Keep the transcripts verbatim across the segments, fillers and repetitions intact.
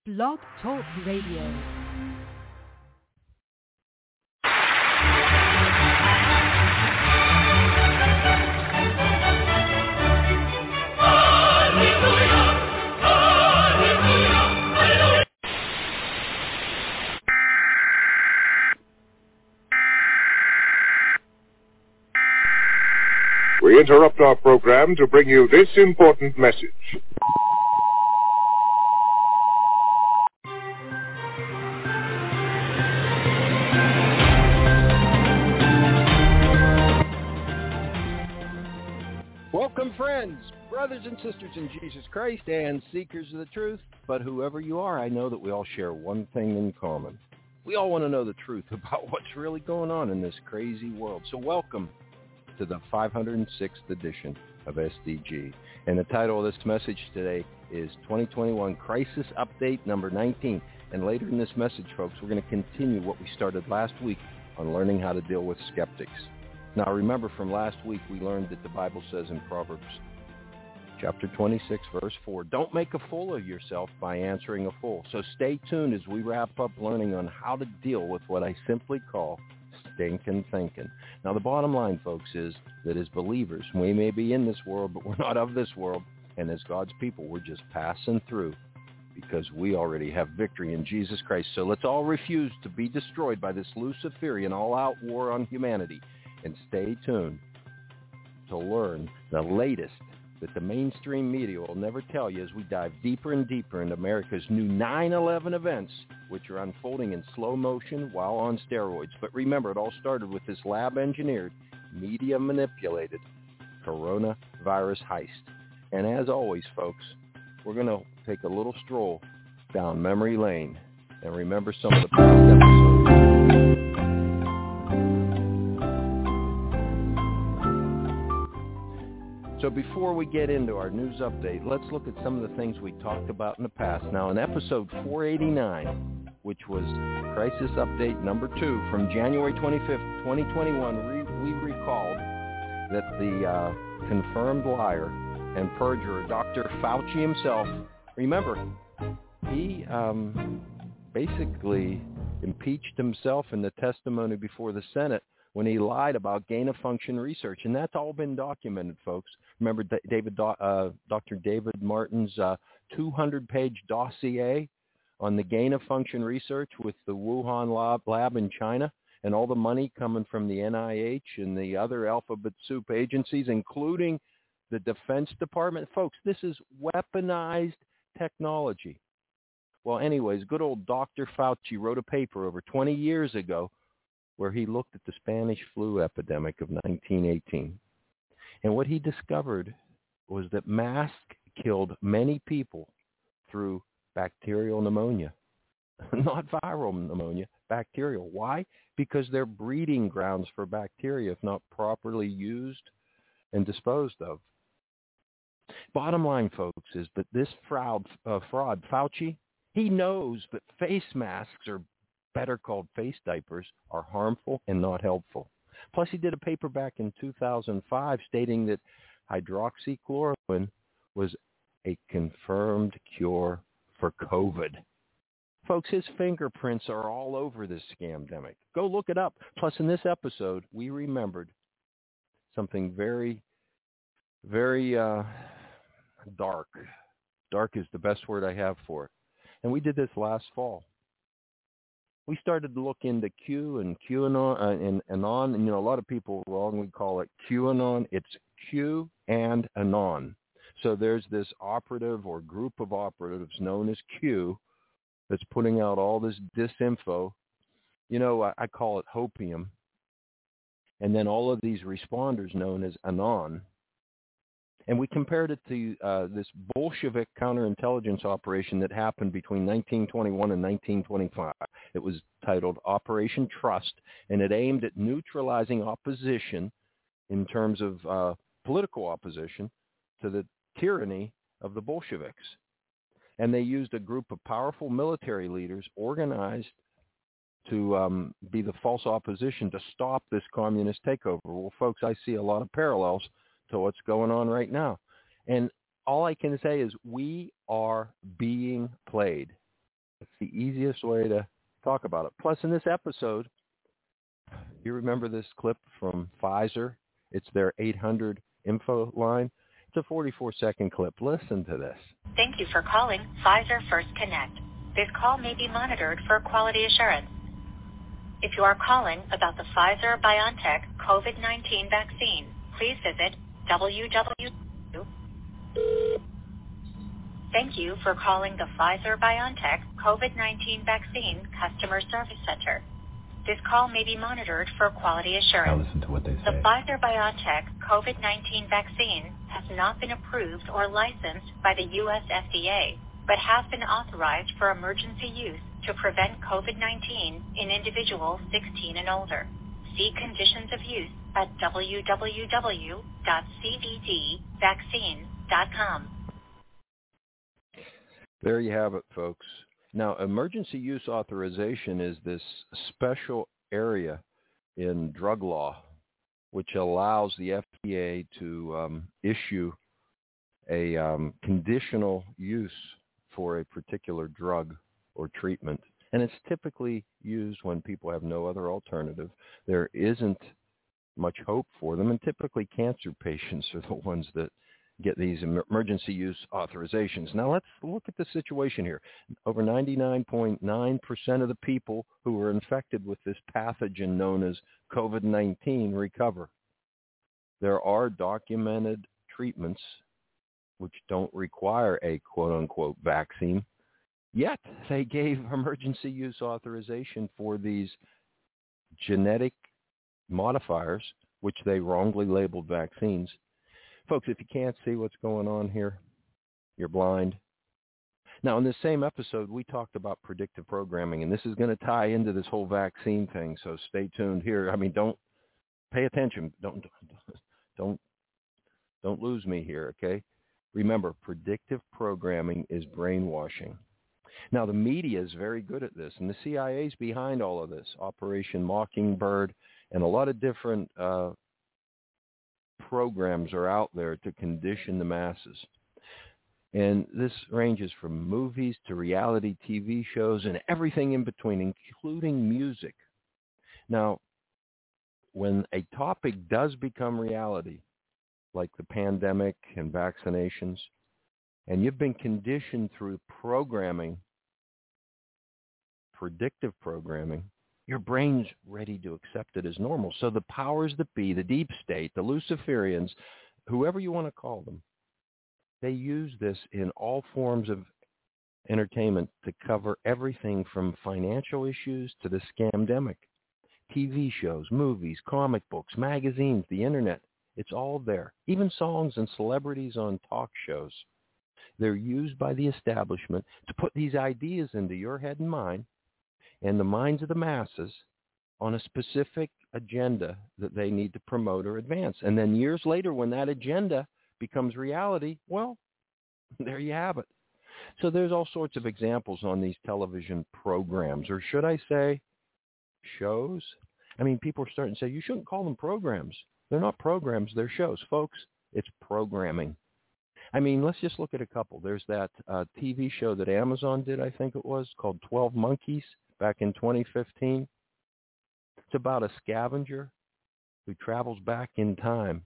Blog Talk Radio. We interrupt our program to bring you this important message. Welcome, friends, brothers and sisters in Jesus Christ, and seekers of the truth. But whoever you are, I know that we all share one thing in common. We all want to know the truth about what's really going on in this crazy world. So welcome to the five hundred sixth edition of S D G. And the title of this message today is twenty twenty-one Crisis Update number nineteen. And later in this message, folks, we're going to continue what we started last week on learning how to deal with skeptics. Now, remember from last week, we learned that the Bible says in Proverbs chapter twenty-six, verse four, don't make a fool of yourself by answering a fool. So stay tuned as we wrap up learning on how to deal with what I simply call stinking thinking. Now, the bottom line, folks, is that as believers, we may be in this world, but we're not of this world. And as God's people, we're just passing through because we already have victory in Jesus Christ. So let's all refuse to be destroyed by this Luciferian all-out war on humanity. And stay tuned to learn the latest that the mainstream media will never tell you as we dive deeper and deeper into America's new nine eleven events, which are unfolding in slow motion while on steroids. But remember, it all started with this lab-engineered, media-manipulated coronavirus heist. And as always, folks, we're going to take a little stroll down memory lane and remember some of the past episodes. So before we get into our news update, let's look at some of the things we talked about in the past. Now, in episode four eighty-nine, which was Crisis Update number two from January twenty-fifth, twenty twenty-one, we, we recalled that the uh, confirmed liar and perjurer, Doctor Fauci himself, remember, he um, basically impeached himself in the testimony before the Senate when he lied about gain-of-function research. And that's all been documented, folks. Remember David, uh, Doctor David Martin's uh, two hundred page dossier on the gain-of-function research with the Wuhan lab, lab in China and all the money coming from the N I H and the other alphabet soup agencies, including the Defense Department. Folks, this is weaponized technology. Well, anyways, good old Doctor Fauci wrote a paper over twenty years ago where he looked at the Spanish flu epidemic of nineteen eighteen. And what he discovered was that masks killed many people through bacterial pneumonia. Not viral pneumonia, bacterial. Why? Because they're breeding grounds for bacteria if not properly used and disposed of. Bottom line, folks, is that this fraud, uh, fraud, Fauci, he knows that face masks are better called face diapers, are harmful and not helpful. Plus, he did a paper back in two thousand five stating that hydroxychloroquine was a confirmed cure for COVID. Folks, his fingerprints are all over this scamdemic. Go look it up. Plus, in this episode, we remembered something very, very uh, dark. Dark is the best word I have for it. And we did this last fall. We started to look into Q and QAnon uh, and Anon, and you know a lot of people wrongly call it QAnon. It's Q and Anon. So there's this operative or group of operatives known as Q that's putting out all this disinfo. You know, I, I call it hopium. And then all of these responders known as Anon. And we compared it to uh, this Bolshevik counterintelligence operation that happened between nineteen twenty-one and nineteen twenty-five. It was titled Operation Trust, and it aimed at neutralizing opposition in terms of uh, political opposition to the tyranny of the Bolsheviks. And they used a group of powerful military leaders organized to um, be the false opposition to stop this communist takeover. Well, folks, I see a lot of parallels to what's going on right now. And all I can say is we are being played. It's the easiest way to talk about it. Plus, in this episode, you remember this clip from Pfizer? It's their eight hundred info line. It's a forty-four second clip. Listen to this. Thank you for calling Pfizer First Connect. This call may be monitored for quality assurance. If you are calling about the Pfizer-BioNTech COVID nineteen vaccine, please visit w w w. Thank you for calling the Pfizer-BioNTech COVID nineteen vaccine Customer Service Center. This call may be monitored for quality assurance. Now listen to what they say. The Pfizer-BioNTech COVID nineteen vaccine has not been approved or licensed by the U S F D A, but has been authorized for emergency use to prevent COVID nineteen in individuals sixteen and older. See conditions of use at w w w dot c v d vaccine dot com. There you have it, folks. Now, emergency use authorization is this special area in drug law which allows the F D A to um, issue a um, conditional use for a particular drug or treatment. And it's typically used when people have no other alternative. There isn't much hope for them, and typically cancer patients are the ones that get these emergency use authorizations. Now let's look at the situation here. Over ninety-nine point nine percent of the people who were infected with this pathogen known as COVID nineteen recover. There are documented treatments which don't require a quote-unquote vaccine, yet they gave emergency use authorization for these genetic modifiers, which they wrongly labeled vaccines. Folks, if you can't see what's going on here, you're blind. Now, in this same episode, we talked about predictive programming, and this is going to tie into this whole vaccine thing, so stay tuned here. I mean, don't pay attention. Don't don't don't lose me here, okay? Remember, predictive programming is brainwashing. Now, the media is very good at this, and the C I A is behind all of this, Operation Mockingbird, and a lot of different uh, programs are out there to condition the masses. And this ranges from movies to reality T V shows and everything in between, including music. Now, when a topic does become reality, like the pandemic and vaccinations, and you've been conditioned through programming, predictive programming, your brain's ready to accept it as normal. So the powers that be, the deep state, the Luciferians, whoever you want to call them, they use this in all forms of entertainment to cover everything from financial issues to the scamdemic. T V shows, movies, comic books, magazines, the internet, it's all there. Even songs and celebrities on talk shows. They're used by the establishment to put these ideas into your head and mind and the minds of the masses on a specific agenda that they need to promote or advance. And then years later, when that agenda becomes reality, well, there you have it. So there's all sorts of examples on these television programs, or should I say shows? I mean, people are starting to say, you shouldn't call them programs. They're not programs, they're shows. Folks, it's programming. I mean, let's just look at a couple. There's that uh, T V show that Amazon did, I think it was, called twelve Monkeys back in twenty fifteen. It's about a scavenger who travels back in time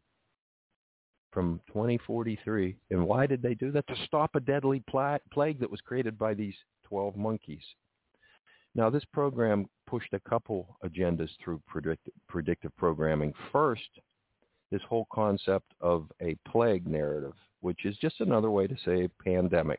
from twenty forty-three. And why did they do that? To stop a deadly pla- plague that was created by these twelve monkeys. Now, this program pushed a couple agendas through predict- predictive programming. First, this whole concept of a plague narrative, which is just another way to say pandemic.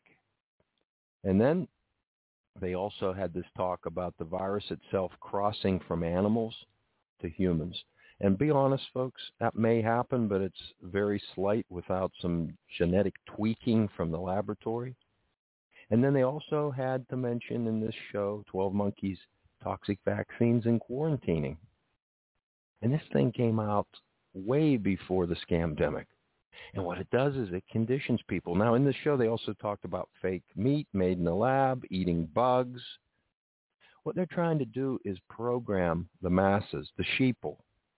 And then they also had this talk about the virus itself crossing from animals to humans. And be honest, folks, that may happen, but it's very slight without some genetic tweaking from the laboratory. And then they also had to mention in this show, twelve Monkeys, toxic vaccines and quarantining. And this thing came out way before the scamdemic. And what it does is it conditions people. Now, in this show, they also talked about fake meat made in the lab, eating bugs. What they're trying to do is program the masses, the sheeple,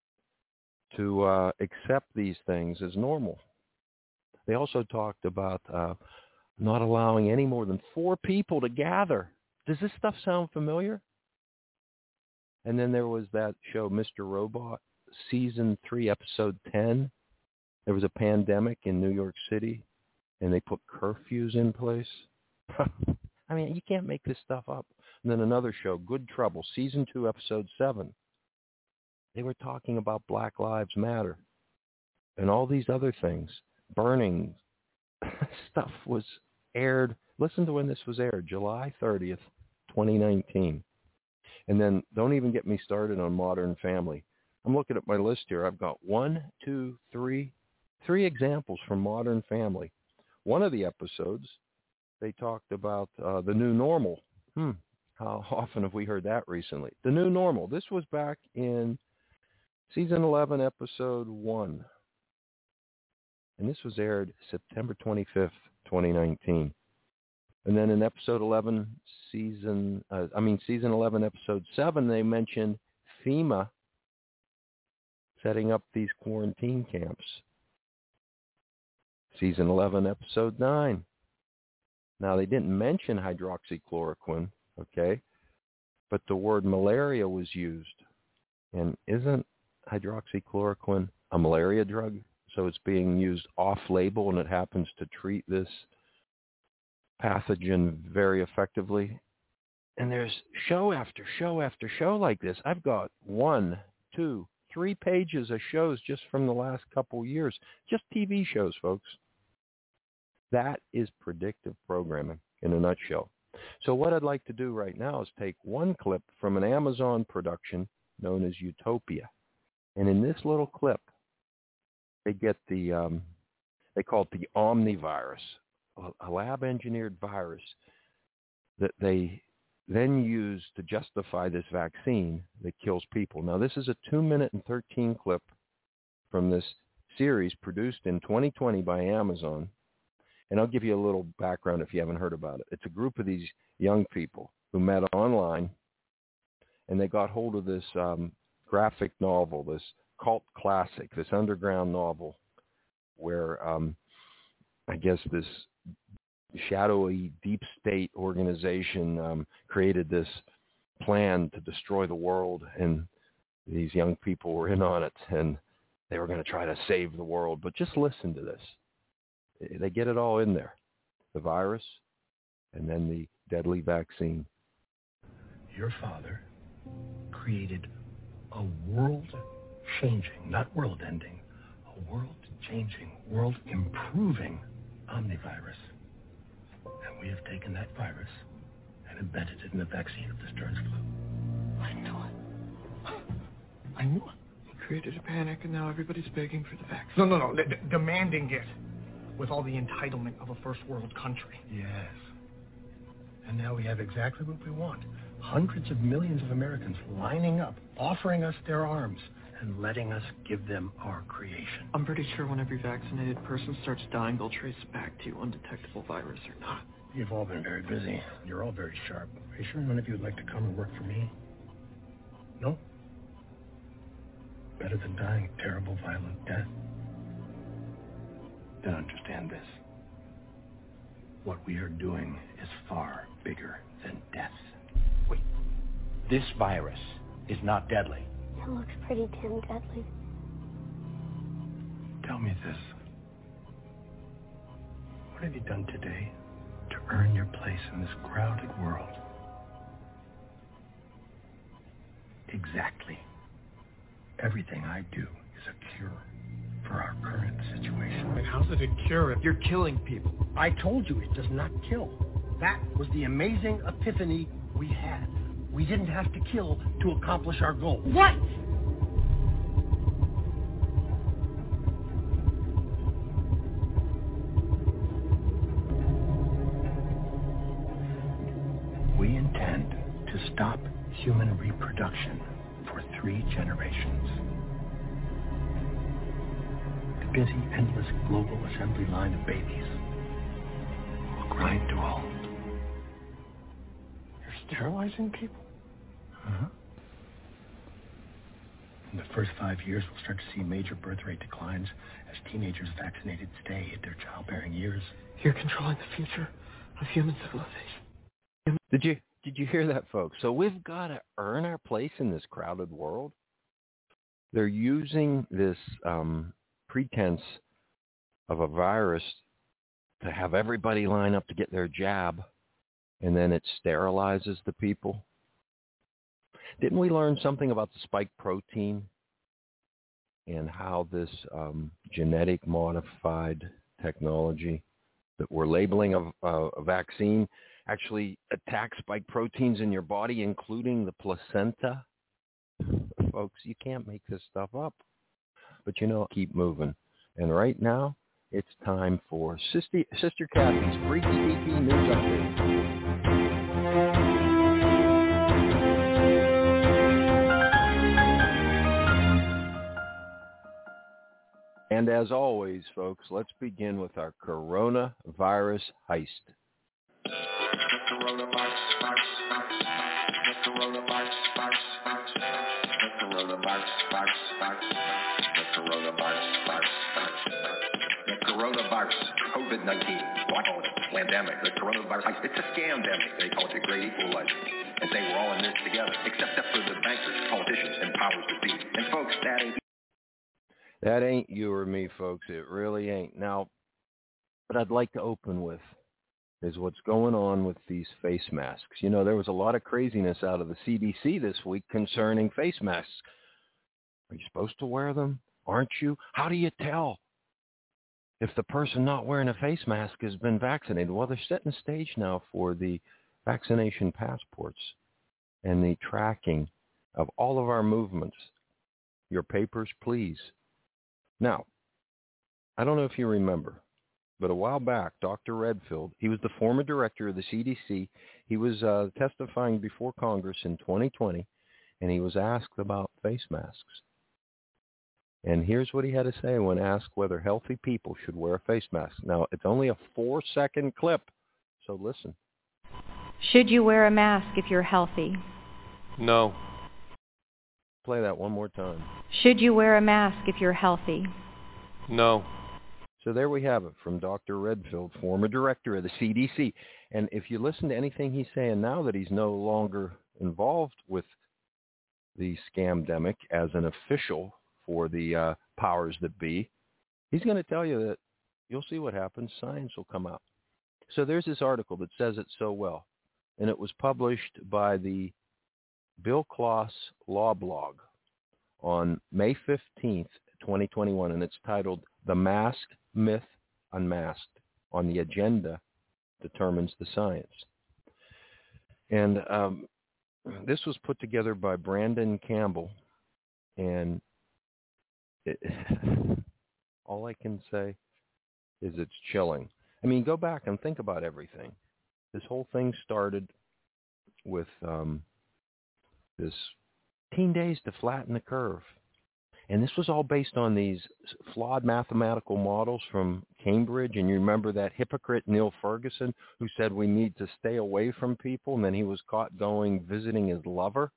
to uh, accept these things as normal. They also talked about uh, not allowing any more than four people to gather Does this stuff sound familiar? And then there was that show, Mister Robot, season three, episode ten. There was a pandemic in New York City, and they put curfews in place. I mean, you can't make this stuff up. And then another show, Good Trouble, season two, episode seven. They were talking about Black Lives Matter and all these other things. Burning stuff was aired. Listen to when this was aired, July thirtieth, twenty nineteen. And then don't even get me started on Modern Family. I'm looking at my list here. I've got one, two, three, three examples from Modern Family. One of the episodes, they talked about uh, the new normal. Hmm. How often have we heard that recently? The new normal. This was back in season eleven, episode one. And this was aired September twenty-fifth, twenty nineteen. And then in episode eleven, season, uh, I mean, season eleven, episode seven, they mentioned FEMA setting up these quarantine camps. Season eleven, episode nine. Now, they didn't mention hydroxychloroquine, okay, but the word malaria was used. And isn't hydroxychloroquine a malaria drug? So it's being used off-label, and it happens to treat this pathogen very effectively. And there's show after show after show like this. I've got one, two, three pages of shows just from the last couple years. Just T V shows, folks. That is predictive programming in a nutshell. So what I'd like to do right now is take one clip from an Amazon production known as Utopia. And in this little clip, they get the, um, they call it the omnivirus, a lab-engineered virus that they then use to justify this vaccine that kills people. Now, this is a two minute and thirteen clip from this series produced in twenty twenty by Amazon. And I'll give you a little background if you haven't heard about it. It's a group of these young people who met online, and they got hold of this um, graphic novel, this cult classic, this underground novel, where um, I guess this shadowy deep state organization um, created this plan to destroy the world, and these young people were in on it, and they were going to try to save the world. But just listen to this. They get it all in there. The virus, and then the deadly vaccine. Your father created a world-changing, not world-ending, a world-changing, world-improving omnivirus. And we have taken that virus and embedded it in the vaccine of this Stern's flu. I knew it. I knew it. He created a panic, and now everybody's begging for the vaccine. No, no, no. D- demanding it with all the entitlement of a first-world country. Yes. And now we have exactly what we want. Hundreds of millions of Americans lining up, offering us their arms, and letting us give them our creation. I'm pretty sure when every vaccinated person starts dying, they'll trace it back to undetectable virus or not. You've all been very busy. You're all very sharp. Are you sure none of you would like to come and work for me? No? Better than dying a terrible, violent death? Then understand this. What we are doing is far bigger than death. Wait. This virus is not deadly. It looks pretty damn deadly. Tell me this. What have you done today to earn your place in this crowded world? Exactly. Everything I do is a cure for our current situation. But how's it a cure if You're killing people. I told you it does not kill. That was the amazing epiphany we had. We didn't have to kill to accomplish our goal. What? We intend to stop human reproduction for three generations. The busy, endless global assembly line of babies will grind to a halt. You're sterilizing people? Uh-huh. In the first five years, we'll start to see major birth rate declines as teenagers vaccinated stay at their childbearing years. You're controlling the future of human civilization. Did you did Did you hear that, folks? So we've got to earn our place in this crowded world. They're using this um, pretense of a virus to have everybody line up to get their jab, and then it sterilizes the people. Didn't we learn something about the spike protein and how this um, genetic modified technology that we're labeling a, a, a vaccine actually attacks spike proteins in your body, including the placenta? Folks, you can't make this stuff up. But, you know, keep moving. And right now, it's time for Sister, Sister Kathy's Freaky Deaky News Update. And as always, folks, let's begin with our coronavirus heist. The coronavirus, COVID nineteen, why call it a pandemic? The coronavirus heist, it's a scam-demic. They call it the great equalizer. And say we're all in this together, except for the bankers, politicians, and powers that be. And folks, that ain't... That ain't you or me, folks. It really ain't. Now, what I'd like to open with is what's going on with these face masks. You know, there was a lot of craziness out of the C D C this week concerning face masks. Are you supposed to wear them? Aren't you? How do you tell if the person not wearing a face mask has been vaccinated? Well, they're setting the stage now for the vaccination passports and the tracking of all of our movements. Your papers, please. Now, I don't know if you remember, but a while back, Doctor Redfield, he was the former director of the C D C. He was uh, testifying before Congress in twenty twenty, and he was asked about face masks. And here's what he had to say when asked whether healthy people should wear a face mask. Now, it's only a four-second clip, so listen. Should you wear a mask if you're healthy? No. Play that one more time. Should you wear a mask if you're healthy? No. So there we have it from Doctor Redfield, former director of the C D C. And if you listen to anything he's saying now that he's no longer involved with the scamdemic as an official for the uh, powers that be, he's going to tell you that you'll see what happens. Science will come out. So there's this article that says it so well, and it was published by the Bill Kloss Law Blog on May fifteenth, twenty twenty-one, and it's titled The Mask Myth Unmasked. On the Agenda Determines the Science. And um, this was put together by Brandon Campbell, and it, all I can say is it's chilling. I mean, go back and think about everything. This whole thing started with um, this fifteen days to flatten the curve. And this was all based on these flawed mathematical models from Cambridge. And you remember that hypocrite Neil Ferguson who said we need to stay away from people, and then he was caught going visiting his lover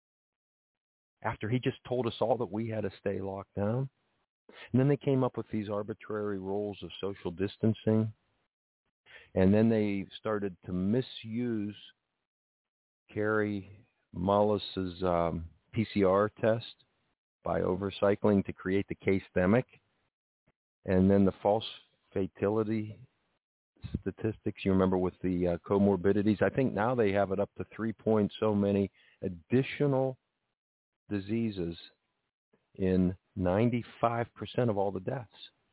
after he just told us all that we had to stay locked down. And then they came up with these arbitrary rules of social distancing. And then they started to misuse Kary Mullis's um, P C R test by overcycling to create the case-demic. And then the false fatality statistics, you remember with the uh, comorbidities, I think now they have it up to three point so many additional diseases in ninety-five percent of all the deaths.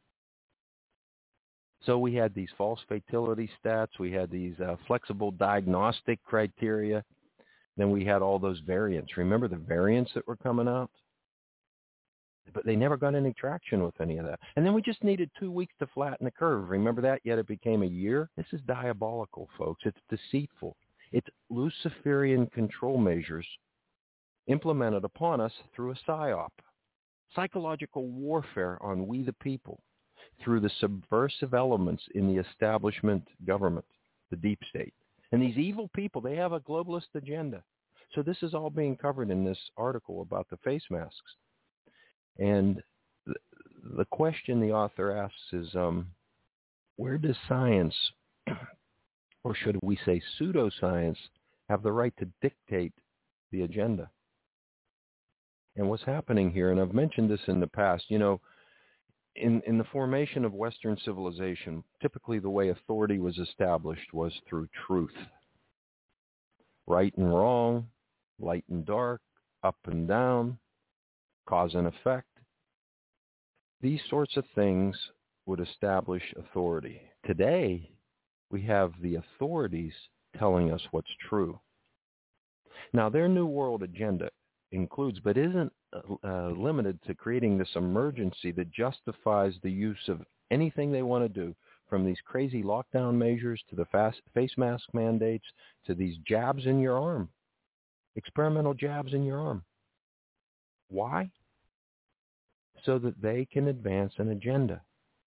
So we had these false fatality stats. We had these uh, flexible diagnostic criteria. Then we had all those variants. Remember the variants that were coming out? But they never got any traction with any of that. And then we just needed two weeks to flatten the curve. Remember that? Yet it became a year. This is diabolical, folks. It's deceitful. It's Luciferian control measures implemented upon us through a psyop. Psychological warfare on we the people through the subversive elements in the establishment government, the deep state. And these evil people, they have a globalist agenda. So this is all being covered in this article about the face masks. And the, the question the author asks is, um, where does science, or should we say pseudoscience, have the right to dictate the agenda. And what's happening here, and I've mentioned this in the past, you know, in, in the formation of Western civilization, typically the way authority was established was through truth. Right and wrong, light and dark, up and down, cause and effect. These sorts of things would establish authority. Today, we have the authorities telling us what's true. Now, their New World agenda includes, but isn't uh, limited to creating this emergency that justifies the use of anything they want to do, from these crazy lockdown measures to the fast face mask mandates to these jabs in your arm, experimental jabs in your arm. Why? So that they can advance an agenda.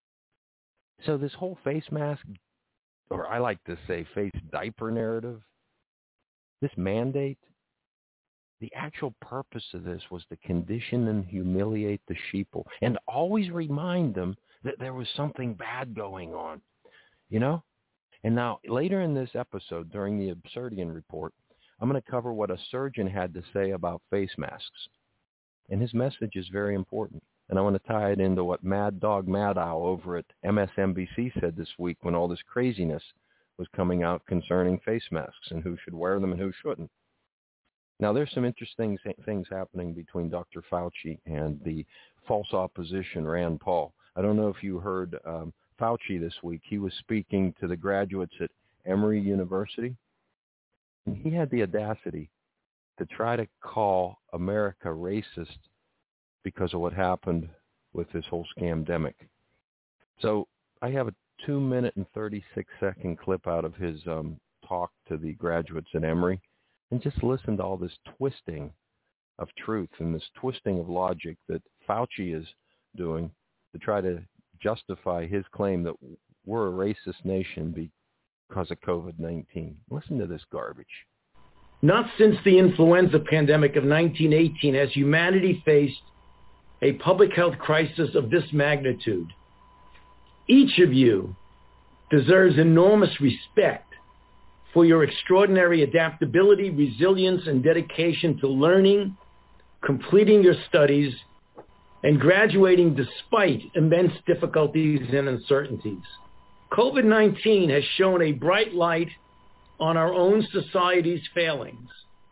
So this whole face mask, or I like to say face diaper narrative, this mandate, the actual purpose of this was to condition and humiliate the sheeple and always remind them that there was something bad going on, you know? And now, later in this episode, during the Absurdian Report, I'm going to cover what a surgeon had to say about face masks. And his message is very important. And I want to tie it into what Mad Dog Maddow over at M S N B C said this week when all this craziness was coming out concerning face masks and who should wear them and who shouldn't. Now, there's some interesting things happening between Doctor Fauci and the false opposition, Rand Paul. I don't know if you heard um, Fauci this week. He was speaking to the graduates at Emory University. And he had the audacity to try to call America racist because of what happened with this whole scamdemic. So I have a two minute and thirty-six second clip out of his um, talk to the graduates at Emory. And just listen to all this twisting of truth and this twisting of logic that Fauci is doing to try to justify his claim that we're a racist nation because of COVID nineteen. Listen to this garbage. Not since the influenza pandemic of nineteen eighteen has humanity faced a public health crisis of this magnitude. Each of you deserves enormous respect for your extraordinary adaptability, resilience, and dedication to learning, completing your studies, and graduating despite immense difficulties and uncertainties. COVID nineteen has shown a bright light on our own society's failings.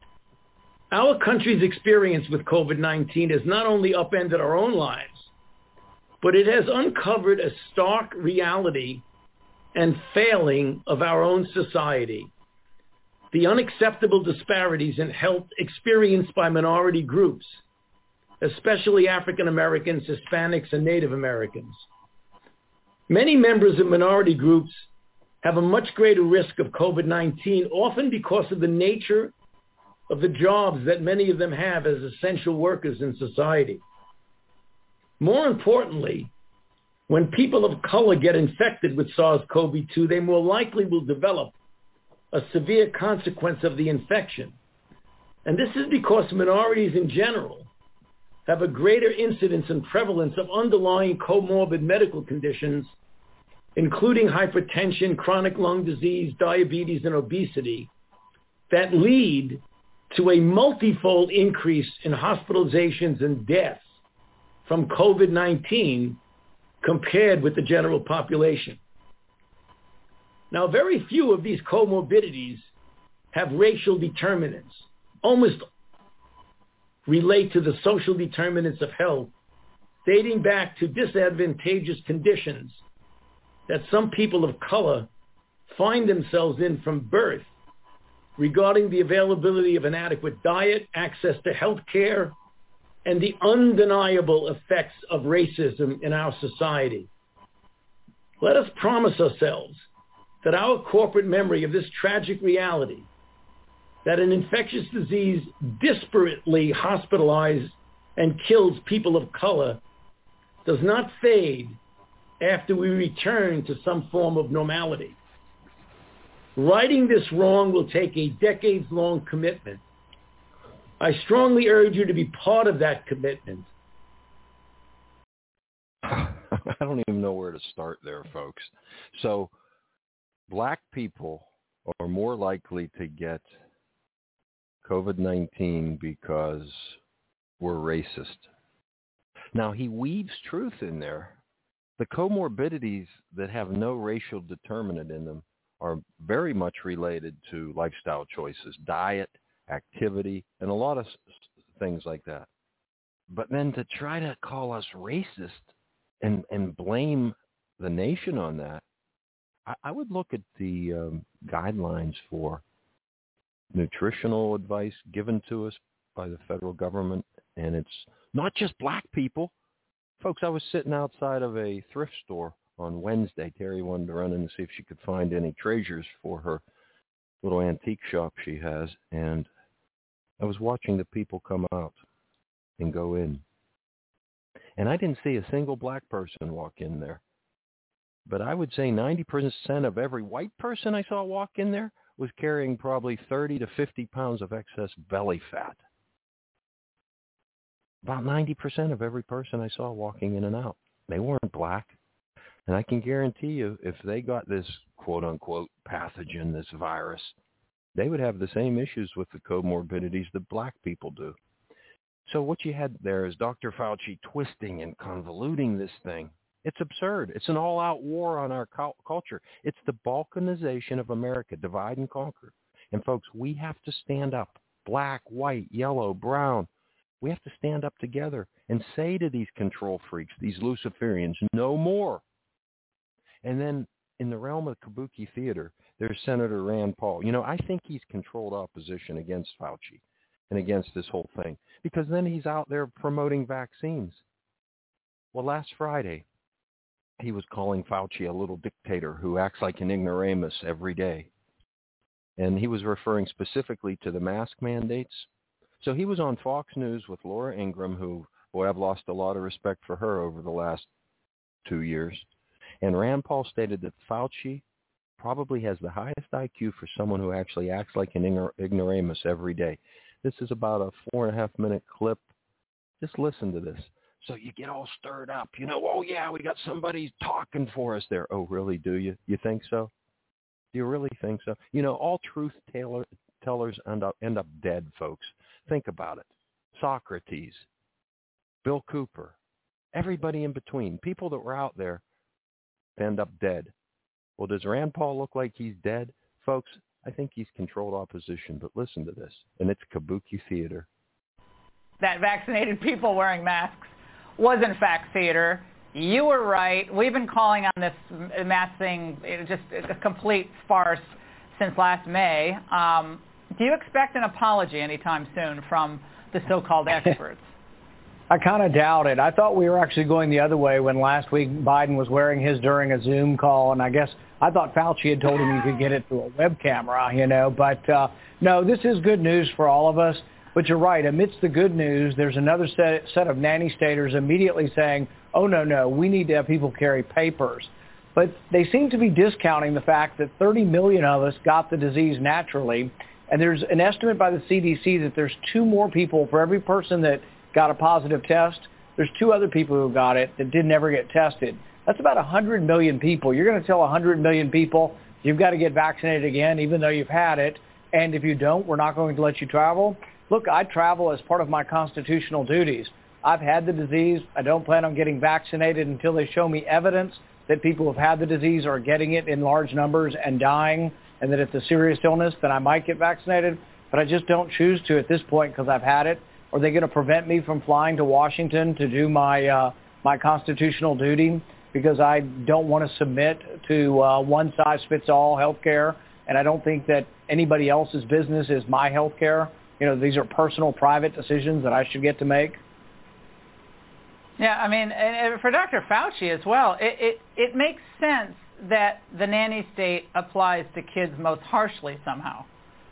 Our country's experience with COVID nineteen has not only upended our own lives, but it has uncovered a stark reality and failing of our own society. The unacceptable disparities in health experienced by minority groups, especially African Americans, Hispanics, and Native Americans. Many members of minority groups have a much greater risk of COVID nineteen, often because of the nature of the jobs that many of them have as essential workers in society. More importantly, when people of color get infected with SARS-C o V two, they more likely will develop a severe consequence of the infection. And this is because minorities in general have a greater incidence and prevalence of underlying comorbid medical conditions, including hypertension, chronic lung disease, diabetes, and obesity, that lead to a multifold increase in hospitalizations and deaths from COVID nineteen compared with the general population. Now, very few of these comorbidities have racial determinants. Almost relate to the social determinants of health, dating back to disadvantageous conditions that some people of color find themselves in from birth regarding the availability of an adequate diet, access to health care, and the undeniable effects of racism in our society. Let us promise ourselves that our corporate memory of this tragic reality, that an infectious disease disparately hospitalizes and kills people of color, does not fade after we return to some form of normality. Righting this wrong will take a decades-long commitment. I strongly urge you to be part of that commitment. I don't even know where to start there, folks. So black people are more likely to get COVID nineteen because we're racist. Now, he weaves truth in there. The comorbidities that have no racial determinant in them are very much related to lifestyle choices, diet, activity, and a lot of things like that. But then to try to call us racist and, and blame the nation on that, I, I would look at the um, guidelines for nutritional advice given to us by the federal government, and it's not just black people. Folks, I was sitting outside of a thrift store on Wednesday. Terry wanted to run in and see if she could find any treasures for her little antique shop she has, and I was watching the people come out and go in. And I didn't see a single black person walk in there. But I would say ninety percent of every white person I saw walk in there was carrying probably thirty to fifty pounds of excess belly fat. About ninety percent of every person I saw walking in and out. They weren't black. And I can guarantee you, if they got this quote-unquote pathogen, this virus, they would have the same issues with the comorbidities that black people do. So what you had there is Doctor Fauci twisting and convoluting this thing. It's absurd. It's an all-out war on our cu- culture. It's the balkanization of America, divide and conquer. And folks, we have to stand up, black, white, yellow, brown. We have to stand up together and say to these control freaks, these Luciferians, no more. And then in the realm of Kabuki theater, there's Senator Rand Paul. You know, I think he's controlled opposition against Fauci and against this whole thing, because then he's out there promoting vaccines. Well, last Friday, he was calling Fauci a little dictator who acts like an ignoramus every day. And he was referring specifically to the mask mandates. So he was on Fox News with Laura Ingraham, who, boy, I've lost a lot of respect for her over the last two years. And Rand Paul stated that Fauci probably has the highest I Q for someone who actually acts like an ignor- ignoramus every day. This is about a four and a half minute clip. Just listen to this. So you get all stirred up. You know, oh, yeah, we got somebody talking for us there. Oh, really, do you? You think so? Do you really think so? You know, all truth tailor- tellers end up, end up dead, folks. Think about it. Socrates, Bill Cooper, everybody in between, people that were out there end up dead. Well, does Rand Paul look like he's dead? Folks, I think he's controlled opposition, but listen to this, and it's Kabuki theater. That vaccinated people wearing masks was in fact theater. You were right. We've been calling on this mask thing just a complete farce since last May. Um, do you expect an apology anytime soon from the so-called experts? I kind of doubt it. I thought we were actually going the other way when last week Biden was wearing his during a Zoom call, and I guess I thought Fauci had told him he could get it through a web camera, you know. But uh, no, this is good news for all of us. But you're right. Amidst the good news, there's another set, set of nanny staters immediately saying, oh, no, no, we need to have people carry papers. But they seem to be discounting the fact that thirty million of us got the disease naturally, and there's an estimate by the C D C that there's two more people for every person that got a positive test. There's two other people who got it that didn't ever get tested. That's about one hundred million people. You're going to tell one hundred million people you've got to get vaccinated again, even though you've had it. And if you don't, we're not going to let you travel. Look, I travel as part of my constitutional duties. I've had the disease. I don't plan on getting vaccinated until they show me evidence that people who have had the disease are getting it in large numbers and dying, and that it's a serious illness, then I might get vaccinated. But I just don't choose to at this point because I've had it. Are they going to prevent me from flying to Washington to do my uh, my constitutional duty because I don't want to submit to uh, one-size-fits-all health care, and I don't think that anybody else's business is my health care? You know, these are personal, private decisions that I should get to make. Yeah, I mean, and for Doctor Fauci as well, it, it, it makes sense that the nanny state applies to kids most harshly somehow.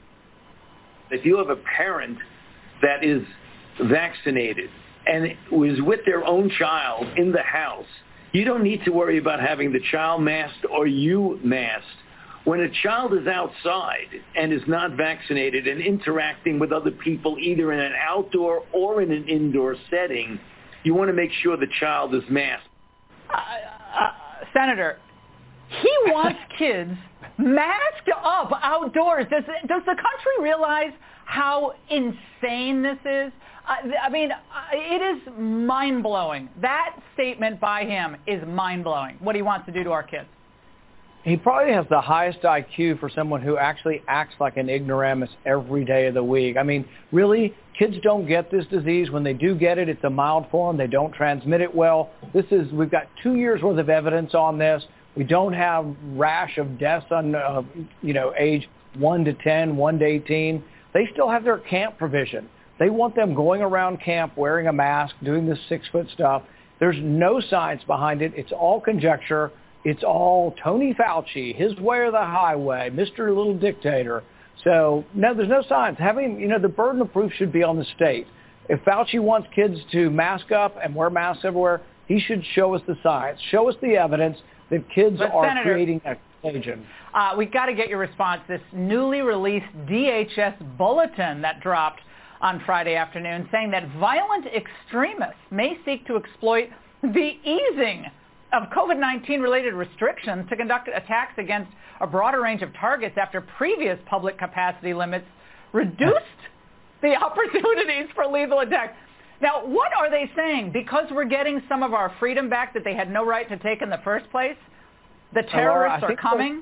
If you have a parent that is vaccinated and was with their own child in the house, you don't need to worry about having the child masked or you masked. When a child is outside and is not vaccinated and interacting with other people either in an outdoor or in an indoor setting, you want to make sure the child is masked. Uh, uh, Senator, he wants kids masked up outdoors. Does, does the country realize how insane this is? Uh, I mean, it is mind-blowing. That statement by him is mind-blowing, what he wants to do to our kids. He probably has the highest I Q for someone who actually acts like an ignoramus every day of the week. I mean, really, kids don't get this disease. When they do get it, it's a mild form. They don't transmit it well. This is, we've got two years worth of evidence on this. We don't have rash of deaths on, uh, you know, age one to ten, one to eighteen. They still have their camp provision. They want them going around camp wearing a mask, doing this six-foot stuff. There's no science behind it. It's all conjecture. It's all Tony Fauci, his way or the highway, Mister Little Dictator. So, no, there's no science. Having, you know, the burden of proof should be on the state. If Fauci wants kids to mask up and wear masks everywhere, he should show us the science, show us the evidence that kids but are Senator, creating a contagion. Uh, we've got to get your response. This newly released D H S bulletin that dropped on Friday afternoon saying that violent extremists may seek to exploit the easing of COVID nineteen related restrictions to conduct attacks against a broader range of targets after previous public capacity limits reduced the opportunities for lethal attacks. Now, what are they saying? Because we're getting some of our freedom back that they had no right to take in the first place? The terrorists Laura, are coming?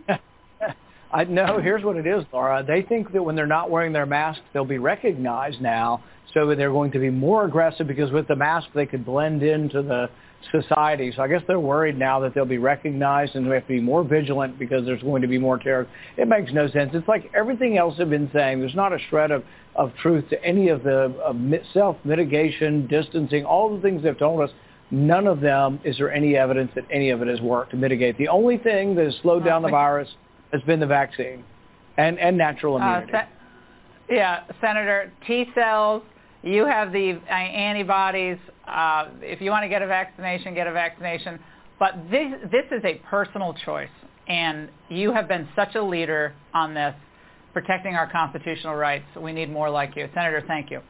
I know. Here's what it is, Laura. They think that when they're not wearing their masks, they'll be recognized now. So they're going to be more aggressive because with the mask, they could blend into the society. So I guess they're worried now that they'll be recognized and we have to be more vigilant because there's going to be more terror. It makes no sense. It's like everything else I've been saying. There's not a shred of, of truth to any of the uh, self-mitigation, distancing, all the things they've told us. None of them is there any evidence that any of it has worked to mitigate. The only thing that has slowed down the virus has been the vaccine and, and natural immunity. Uh, se- yeah, Senator, T cells, you have the uh, antibodies. Uh, if you want to get a vaccination, get a vaccination. But this, this is a personal choice, and you have been such a leader on this, protecting our constitutional rights. We need more like you. Senator, thank you.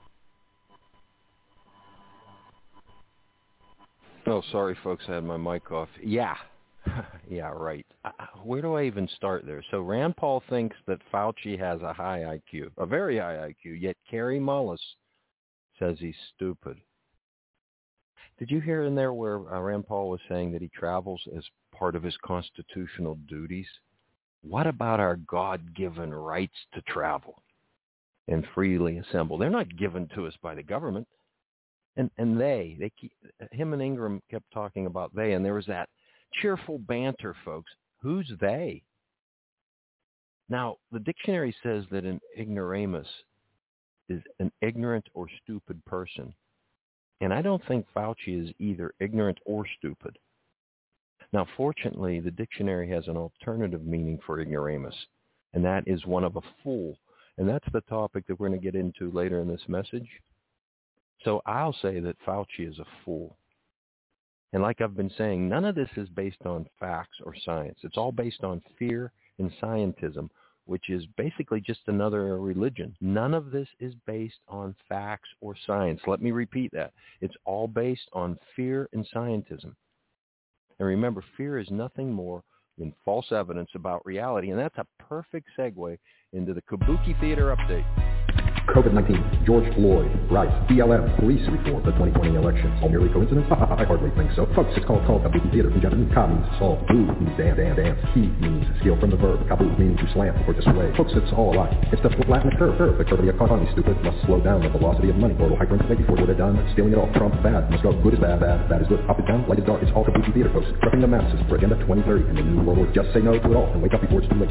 Oh, sorry, folks. I had my mic off. Yeah. yeah, right. Uh, where do I even start there? So Rand Paul thinks that Fauci has a high I Q, a very high I Q, yet Kary Mullis says he's stupid. Did you hear in there where uh, Rand Paul was saying that he travels as part of his constitutional duties? What about our God-given rights to travel and freely assemble? They're not given to us by the government. And and they, they keep, him and Ingram kept talking about they, and there was that cheerful banter, folks. Who's they? Now, the dictionary says that an ignoramus is an ignorant or stupid person. And I don't think Fauci is either ignorant or stupid. Now, fortunately, the dictionary has an alternative meaning for ignoramus, and that is one of a fool. And that's the topic that we're going to get into later in this message. So I'll say that Fauci is a fool. And like I've been saying, none of this is based on facts or science. It's all based on fear and scientism, which is basically just another religion. None of this is based on facts or science. Let me repeat that. It's all based on fear and scientism. And remember, fear is nothing more than false evidence about reality. And that's a perfect segue into the Kabuki Theater Update. COVID nineteen, George Floyd, Rice, B L M, police reform, the twenty twenty elections. All merely coincidence? I hardly think so. Folks, it's called called Kabuki Theater from Japanese. Ka means solve, bu means dance, dance, dance. Ki means steal from the verb. Kabu meaning to slam or display. Folks, it's all a lie. It's the Latin curve, curve. The curve of the economy, stupid. Must slow down the velocity of money. Mortal hyperinflation before it would have done. Stealing it all. Trump, bad. Must go. Good is bad, bad. Bad is good. Up is down. Light is dark. It's all Kabuki Theater, folks. Prepping the masses for Agenda twenty thirty and the New World Order. Just say no to it all and wake up before it's too late.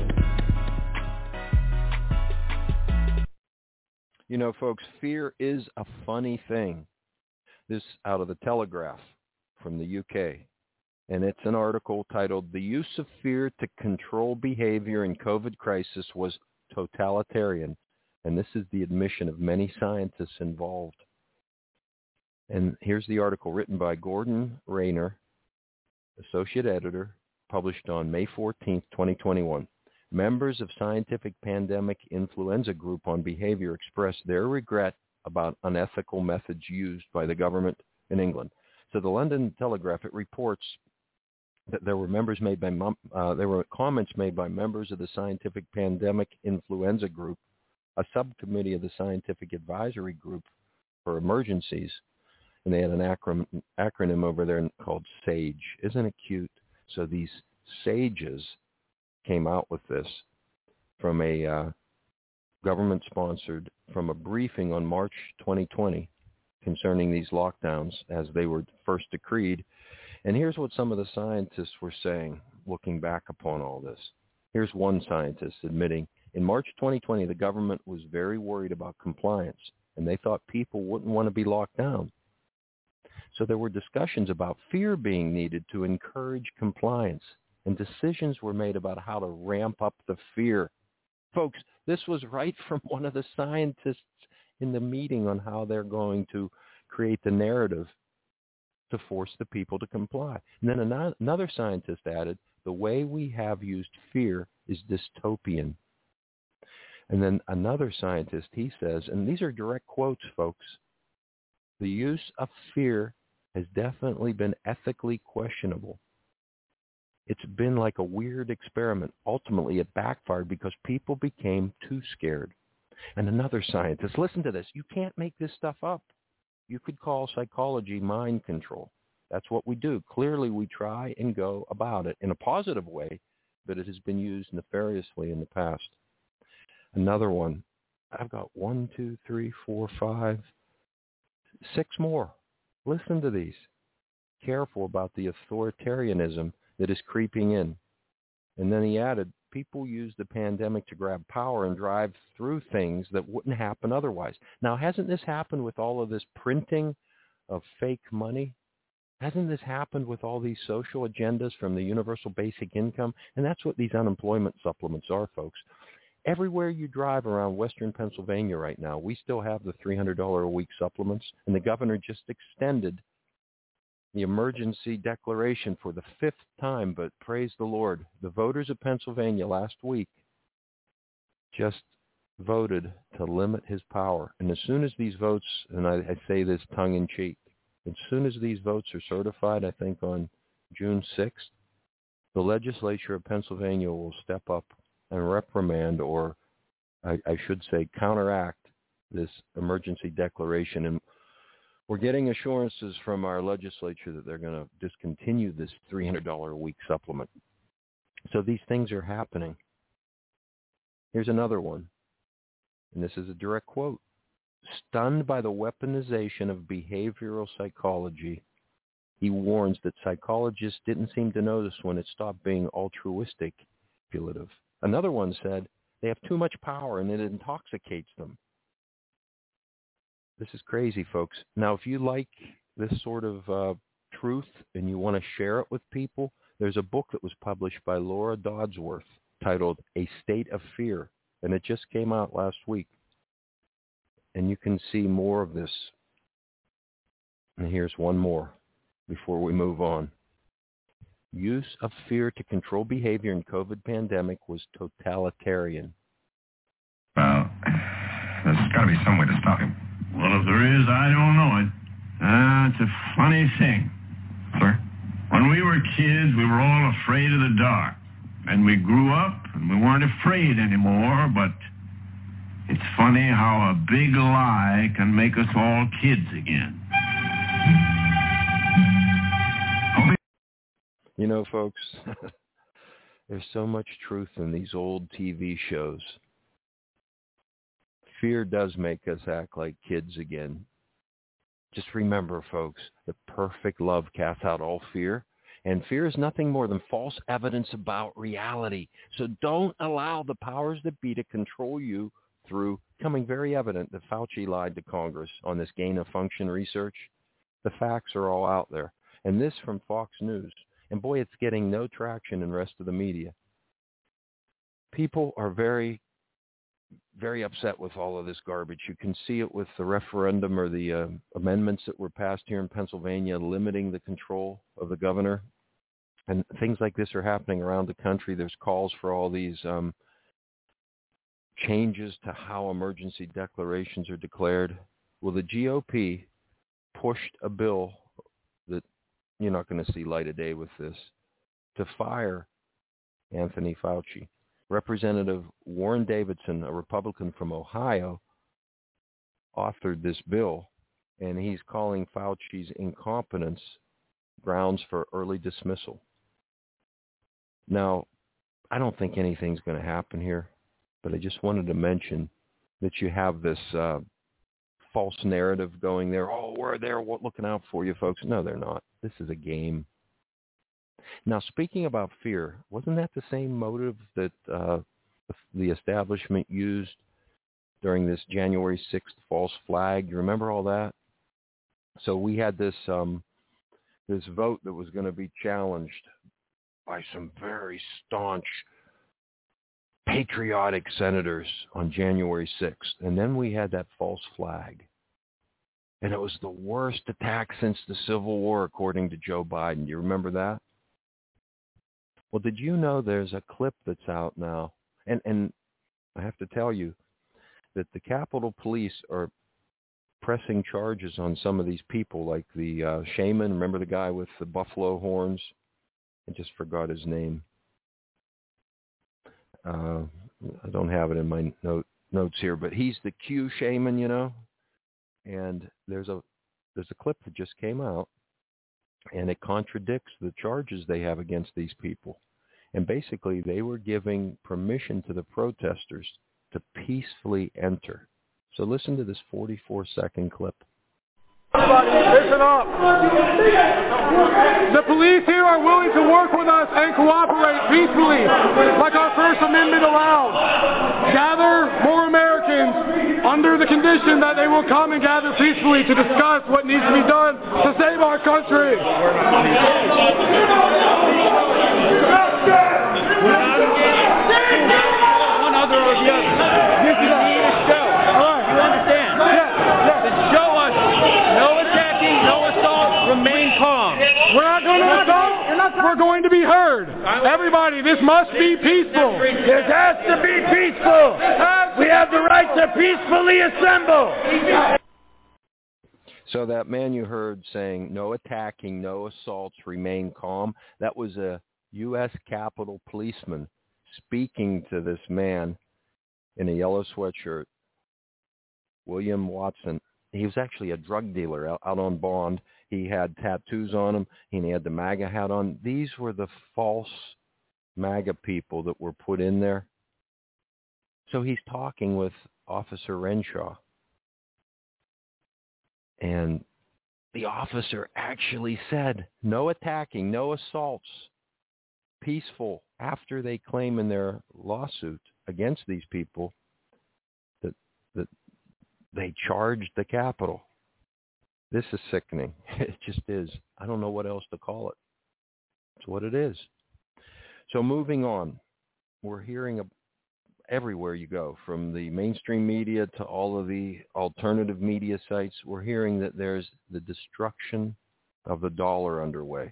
You know, folks, fear is a funny thing. This out of the Telegraph from the U K. And it's an article titled, "The Use of Fear to Control Behavior in COVID Crisis Was Totalitarian." And this is the admission of many scientists involved. And here's the article written by Gordon Rayner, associate editor, published on May fourteenth, twenty twenty-one. Members of Scientific Pandemic Influenza Group on Behavior expressed their regret about unethical methods used by the government in England. So the London Telegraph, it reports that there were members made by uh, there were comments made by members of the Scientific Pandemic Influenza Group a subcommittee of the Scientific Advisory Group for Emergencies, and they had an acronym, acronym over there called SAGE. Isn't it cute? So these sages came out with this from a uh, government-sponsored, from a briefing on March twenty twenty concerning these lockdowns as they were first decreed. And here's what some of the scientists were saying, looking back upon all this. Here's one scientist admitting, in March twenty twenty, the government was very worried about compliance, and they thought people wouldn't want to be locked down. So there were discussions about fear being needed to encourage compliance, and decisions were made about how to ramp up the fear. Folks, this was right from one of the scientists in the meeting on how they're going to create the narrative to force the people to comply. And then another scientist added, the way we have used fear is dystopian. And then another scientist, he says, and these are direct quotes, folks, the use of fear has definitely been ethically questionable. It's been like a weird experiment. Ultimately, it backfired because people became too scared. And another scientist, listen to this, you can't make this stuff up. You could call psychology mind control. That's what we do. Clearly, we try and go about it in a positive way, but it has been used nefariously in the past. Another one, I've got one, two, three, four, five, six more. Listen to these. Careful about the authoritarianism that is creeping in. And then he added, people use the pandemic to grab power and drive through things that wouldn't happen otherwise. Now, hasn't this happened with all of this printing of fake money? Hasn't this happened with all these social agendas from the universal basic income? And that's what these unemployment supplements are, folks. Everywhere you drive around Western Pennsylvania right now, we still have the three hundred dollars a week supplements, and the governor just extended the emergency declaration for the fifth time, but praise the Lord, the voters of Pennsylvania last week just voted to limit his power. And as soon as these votes, and I, I say this tongue-in-cheek, as soon as these votes are certified, I think on June sixth, the legislature of Pennsylvania will step up and reprimand, or I, I should say counteract, this emergency declaration. And we're getting assurances from our legislature that they're going to discontinue this three hundred dollars a week supplement. So these things are happening. Here's another one, and this is a direct quote. Stunned by the weaponization of behavioral psychology, he warns that psychologists didn't seem to notice when it stopped being altruistic, manipulative. Another one said they have too much power and it intoxicates them. This is crazy, folks. Now, if you like this sort of uh, truth and you want to share it with people, there's a book that was published by Laura Dodsworth titled A State of Fear, and it just came out last week. And you can see more of this. And here's one more before we move on. Use of fear to control behavior in COVID pandemic was totalitarian. Well, there's got to be some way to stop him. Well, if there is, I don't know it. Ah, uh, it's a funny thing. Sir? When we were kids, we were all afraid of the dark. And we grew up, and we weren't afraid anymore, but it's funny how a big lie can make us all kids again. You know, folks, there's so much truth in these old T V shows. Fear does make us act like kids again. Just remember, folks, the perfect love casts out all fear. And fear is nothing more than false evidence about reality. So don't allow the powers that be to control you through becoming very evident that Fauci lied to Congress on this gain-of-function research. The facts are all out there. And this from Fox News. And boy, it's getting no traction in the rest of the media. People are very, very upset with all of this garbage. You can see it with the referendum or the uh, amendments that were passed here in Pennsylvania limiting the control of the governor. And things like this are happening around the country. There's calls for all these um, changes to how emergency declarations are declared. Well, the G O P pushed a bill that you're not going to see light of day with this, to fire Anthony Fauci. Representative Warren Davidson, a Republican from Ohio, authored this bill, and he's calling Fauci's incompetence grounds for early dismissal. Now, I don't think anything's going to happen here, but I just wanted to mention that you have this uh, false narrative going there. Oh, we're there looking out for you, folks. No, they're not. This is a game. Now, speaking about fear, wasn't that the same motive that uh, the establishment used during this January sixth false flag? You remember all that? So we had this um, this vote that was going to be challenged by some very staunch, patriotic senators on January sixth. And then we had that false flag. And it was the worst attack since the Civil War, according to Joe Biden. Do you remember that? Well, did you know there's a clip that's out now? And, and I have to tell you that the Capitol Police are pressing charges on some of these people, like the uh, shaman. Remember the guy with the buffalo horns? I just forgot his name. Uh, I don't have it in my note, notes here, but he's the Q shaman, you know. And there's a there's a clip that just came out, and it contradicts the charges they have against these people. And basically, they were giving permission to the protesters to peacefully enter. So listen to this forty-four second clip. Everybody, listen up. The police here are willing to work with us and cooperate peacefully, like our First Amendment allows. Gather more Americans under the condition that they will come and gather peacefully to discuss what needs to be done to save our country. One other or the other. You need a show. You understand? Then show us no attacking, no assault, remain calm. We're not going to assault. We're going to be heard. Everybody, this must be peaceful. This has to be peaceful. We have the right to peacefully assemble. So that man you heard saying, no attacking, no assaults, remain calm, that was a U S Capitol policeman speaking to this man in a yellow sweatshirt, William Watson. He was actually a drug dealer out, out on bond. He had tattoos on him, and he had the MAGA hat on. These were the false MAGA people that were put in there. So he's talking with Officer Renshaw. And the officer actually said, no attacking, no assaults, peaceful, after they claim in their lawsuit against these people that that they charged the Capitol. This is sickening. It just is. I don't know what else to call it. It's what it is. So moving on, we're hearing everywhere you go, from the mainstream media to all of the alternative media sites, we're hearing that there's the destruction of the dollar underway.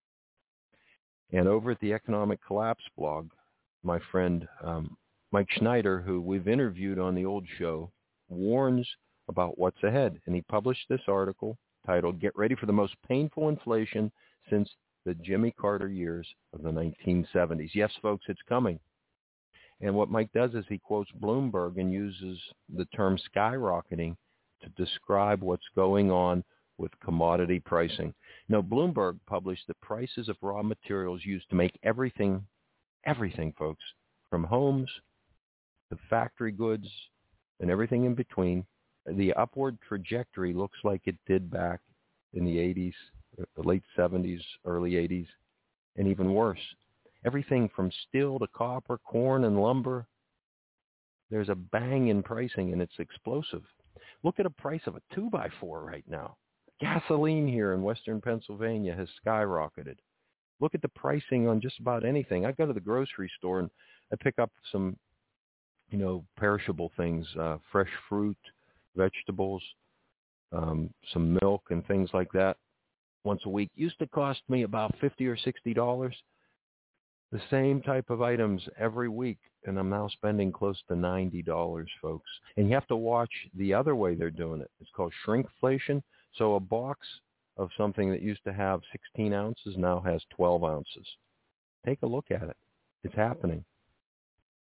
And over at the Economic Collapse blog, my friend um, Mike Schneider, who we've interviewed on the old show, warns about what's ahead. And he published this article titled, Get Ready for the Most Painful Inflation Since the Jimmy Carter Years of the nineteen seventies. Yes, folks, it's coming. And what Mike does is he quotes Bloomberg and uses the term skyrocketing to describe what's going on with commodity pricing. Now, Bloomberg published the prices of raw materials used to make everything, everything, folks, from homes to factory goods and everything in between. The upward trajectory looks like it did back in the eighties, the late seventies, early eighties, and even worse. Everything from steel to copper, corn, and lumber, there's a bang in pricing, and it's explosive. Look at the price of a two by four right now. Gasoline here in western Pennsylvania has skyrocketed. Look at the pricing on just about anything. I go to the grocery store, and I pick up some, you know, perishable things, uh, fresh fruit, vegetables, um, some milk, and things like that once a week. Used to cost me about fifty or sixty dollars. The same type of items every week, and I'm now spending close to ninety dollars, folks. And you have to watch the other way they're doing it. It's called shrinkflation. So a box of something that used to have sixteen ounces now has twelve ounces. Take a look at it. It's happening.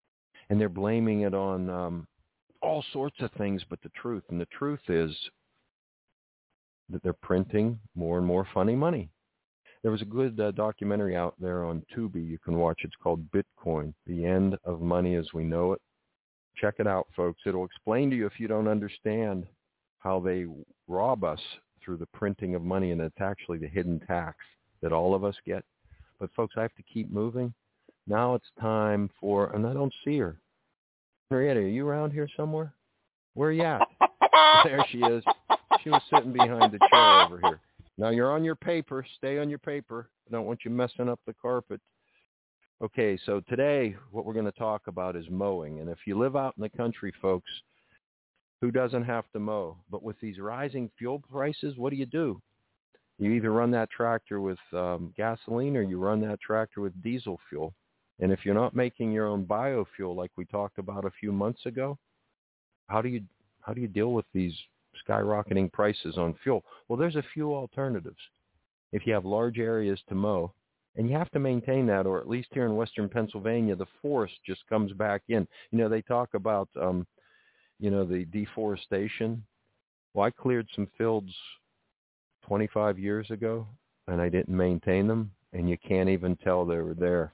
And they're blaming it on um, all sorts of things but the truth. And the truth is that they're printing more and more funny money. There was a good uh, documentary out there on Tubi you can watch. It's called Bitcoin, The End of Money as We Know It. Check it out, folks. It'll explain to you, if you don't understand, how they rob us through the printing of money, and it's actually the hidden tax that all of us get. But, folks, I have to keep moving. Now it's time for, and I don't see her. Henrietta, are you around here somewhere? Where are you at? There she is. She was sitting behind the chair over here. Now you're on your paper. Stay on your paper. I don't want you messing up the carpet. Okay, so today what we're going to talk about is mowing. And if you live out in the country, folks, who doesn't have to mow? But with these rising fuel prices, what do you do? You either run that tractor with um, gasoline or you run that tractor with diesel fuel. And if you're not making your own biofuel like we talked about a few months ago, how do you how do you deal with these skyrocketing prices on fuel? Well, there's a few alternatives. If you have large areas to mow, and you have to maintain that, or at least here in western Pennsylvania, the forest just comes back in. You know, they talk about, um, you know, the deforestation. Well, I cleared some fields twenty-five years ago, and I didn't maintain them, and you can't even tell they were there.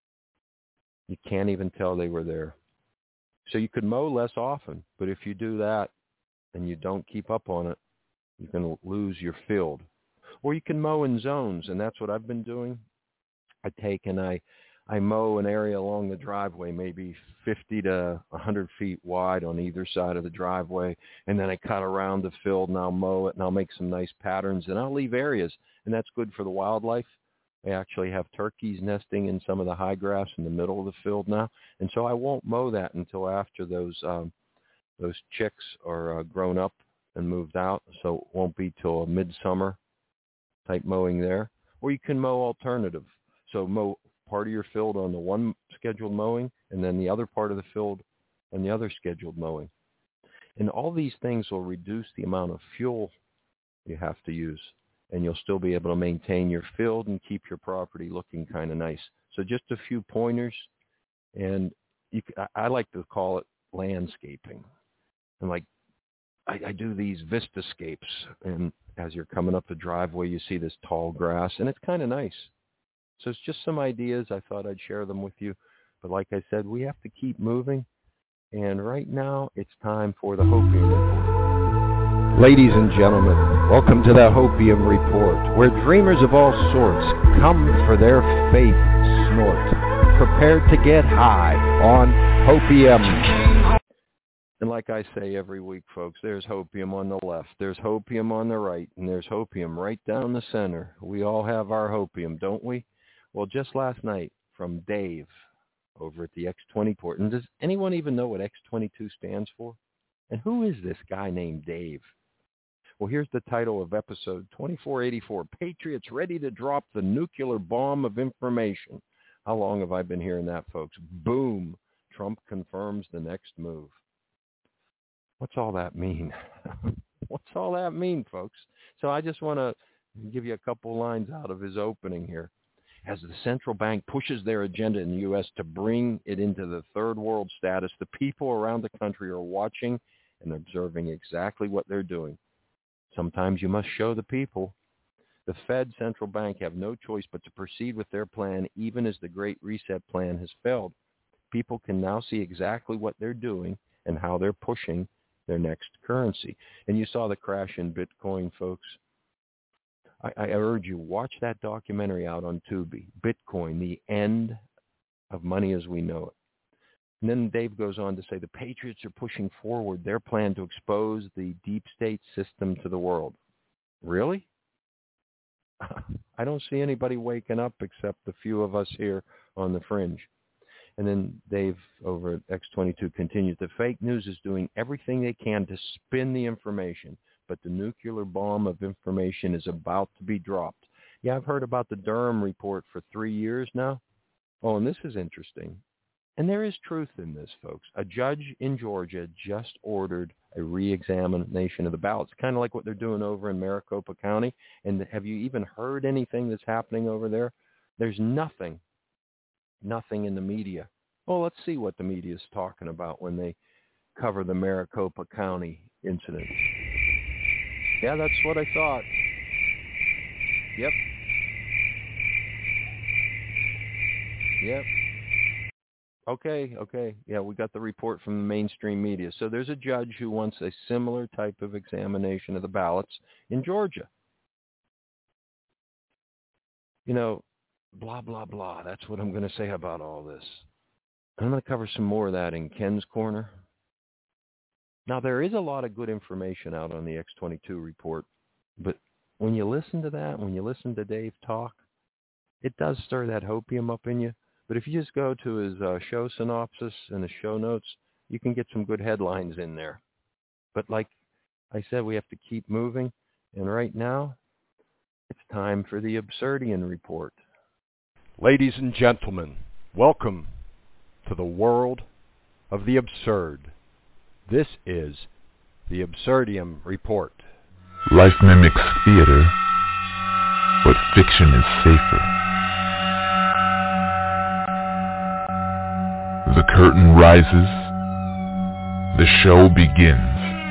You can't even tell they were there. So you could mow less often, but if you do that and you don't keep up on it, you can lose your field. Or you can mow in zones, and that's what I've been doing. I take and I, I mow an area along the driveway, maybe fifty to one hundred feet wide on either side of the driveway, and then I cut around the field, and I'll mow it, and I'll make some nice patterns, and I'll leave areas, and that's good for the wildlife. I actually have turkeys nesting in some of the high grass in the middle of the field now, and so I won't mow that until after those um, those chicks are uh, grown up and moved out, so it won't be till a midsummer type mowing there. Or you can mow alternative. So mow part of your field on the one scheduled mowing and then the other part of the field on the other scheduled mowing. And all these things will reduce the amount of fuel you have to use, and you'll still be able to maintain your field and keep your property looking kind of nice. So just a few pointers, and you, I like to call it landscaping. And like I, I do these vistascapes, and as you're coming up the driveway, you see this tall grass, and it's kind of nice. So it's just some ideas. I thought I'd share them with you. But like I said, we have to keep moving. And right now, it's time for the Hopium Report. Ladies and gentlemen, welcome to the Hopium Report, where dreamers of all sorts come for their faith snort, prepared to get high on Hopium. And like I say every week, folks, there's hopium on the left, there's hopium on the right, and there's hopium right down the center. We all have our hopium, don't we? Well, just last night from Dave over at the X twenty-four. And does anyone even know what X twenty-two stands for? And who is this guy named Dave? Well, here's the title of episode twenty-four eighty-four, Patriots Ready to Drop the Nuclear Bomb of Information. How long have I been hearing that, folks? Boom. Trump confirms the next move. What's all that mean? What's all that mean, folks? So I just want to give you a couple lines out of his opening here. As the central bank pushes their agenda in the U S to bring it into the third world status, the people around the country are watching and observing exactly what they're doing. Sometimes you must show the people. The Fed central bank have no choice but to proceed with their plan, even as the Great Reset plan has failed. People can now see exactly what they're doing and how they're pushing their next currency. And you saw the crash in Bitcoin, folks. I, I urge you, watch that documentary out on Tubi, Bitcoin, the End of Money as We Know It. And then Dave goes on to say the Patriots are pushing forward their plan to expose the deep state system to the world. Really? I don't see anybody waking up except the few of us here on the fringe. And then Dave over at X twenty-two continues, the fake news is doing everything they can to spin the information, but the nuclear bomb of information is about to be dropped. Yeah, I've heard about the Durham report for three years now. Oh, and this is interesting. And there is truth in this, folks. A judge in Georgia just ordered a re-examination of the ballots, kind of like what they're doing over in Maricopa County. And have you even heard anything that's happening over there? There's nothing. Nothing in the media Well, let's see what the media is talking about when they cover the Maricopa County incident. Yeah, that's what I thought. Yep. Yep. Okay, okay. Yeah, we got the report from the mainstream media. So there's a judge who wants a similar type of examination of the ballots in Georgia. You know, blah, blah, blah. That's what I'm going to say about all this. I'm going to cover some more of that in Ken's Corner. Now, there is a lot of good information out on the X twenty-two report, but when you listen to that, when you listen to Dave talk, it does stir that hopium up in you. But if you just go to his uh, show synopsis and his show notes, you can get some good headlines in there. But like I said, we have to keep moving. And right now, it's time for the Absurdian Report. Ladies and gentlemen, welcome to the world of the absurd. This is the Absurdium Report. Life mimics theater, but fiction is safer. The curtain rises. The show begins.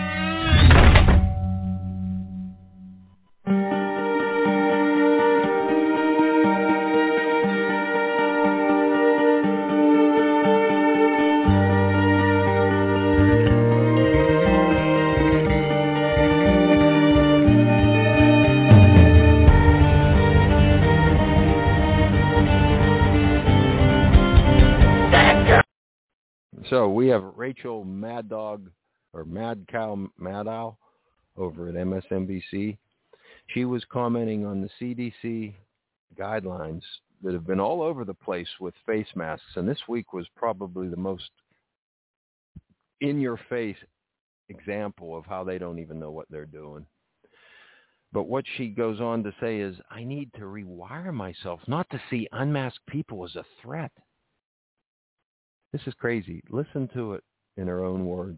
So we have Rachel Mad Dog, or Mad Cow Maddow, over at M S N B C. She was commenting on the C D C guidelines that have been all over the place with face masks, and this week was probably the most in-your-face example of how they don't even know what they're doing. But what she goes on to say is, I need to rewire myself not to see unmasked people as a threat. This is crazy. Listen to it in her own words.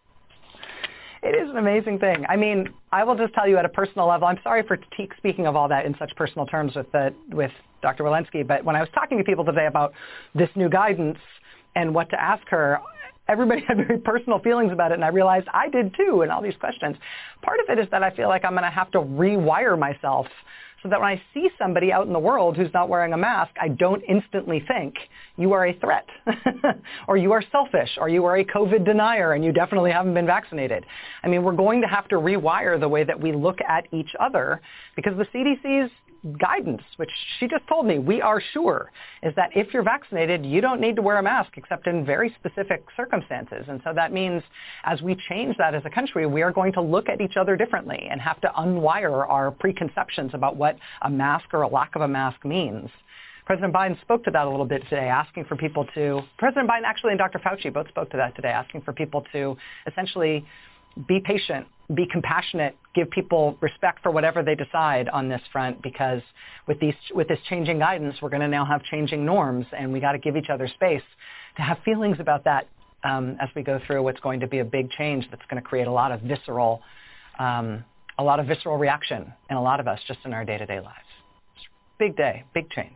It is an amazing thing. I mean, I will just tell you at a personal level, I'm sorry for t- speaking of all that in such personal terms with the, with Doctor Walensky, but when I was talking to people today about this new guidance and what to ask her, everybody had very personal feelings about it, and I realized I did too in all these questions. Part of it is that I feel like I'm going to have to rewire myself so that when I see somebody out in the world who's not wearing a mask, I don't instantly think you are a threat or you are selfish or you are a COVID denier and you definitely haven't been vaccinated. I mean, we're going to have to rewire the way that we look at each other because the C D C's guidance, which she just told me, we are sure, is that if you're vaccinated, you don't need to wear a mask except in very specific circumstances. And so that means as we change that as a country, we are going to look at each other differently and have to unwire our preconceptions about what a mask or a lack of a mask means. President Biden spoke to that a little bit today, asking for people to, President Biden actually and Doctor Fauci both spoke to that today, asking for people to essentially be patient, be compassionate, give people respect for whatever they decide on this front, because with these with this changing guidance, we're going to now have changing norms, and we got to give each other space to have feelings about that um, as we go through what's going to be a big change that's going to create a lot of visceral, um, a lot of visceral reaction in a lot of us just in our day-to-day lives. Big day, big change.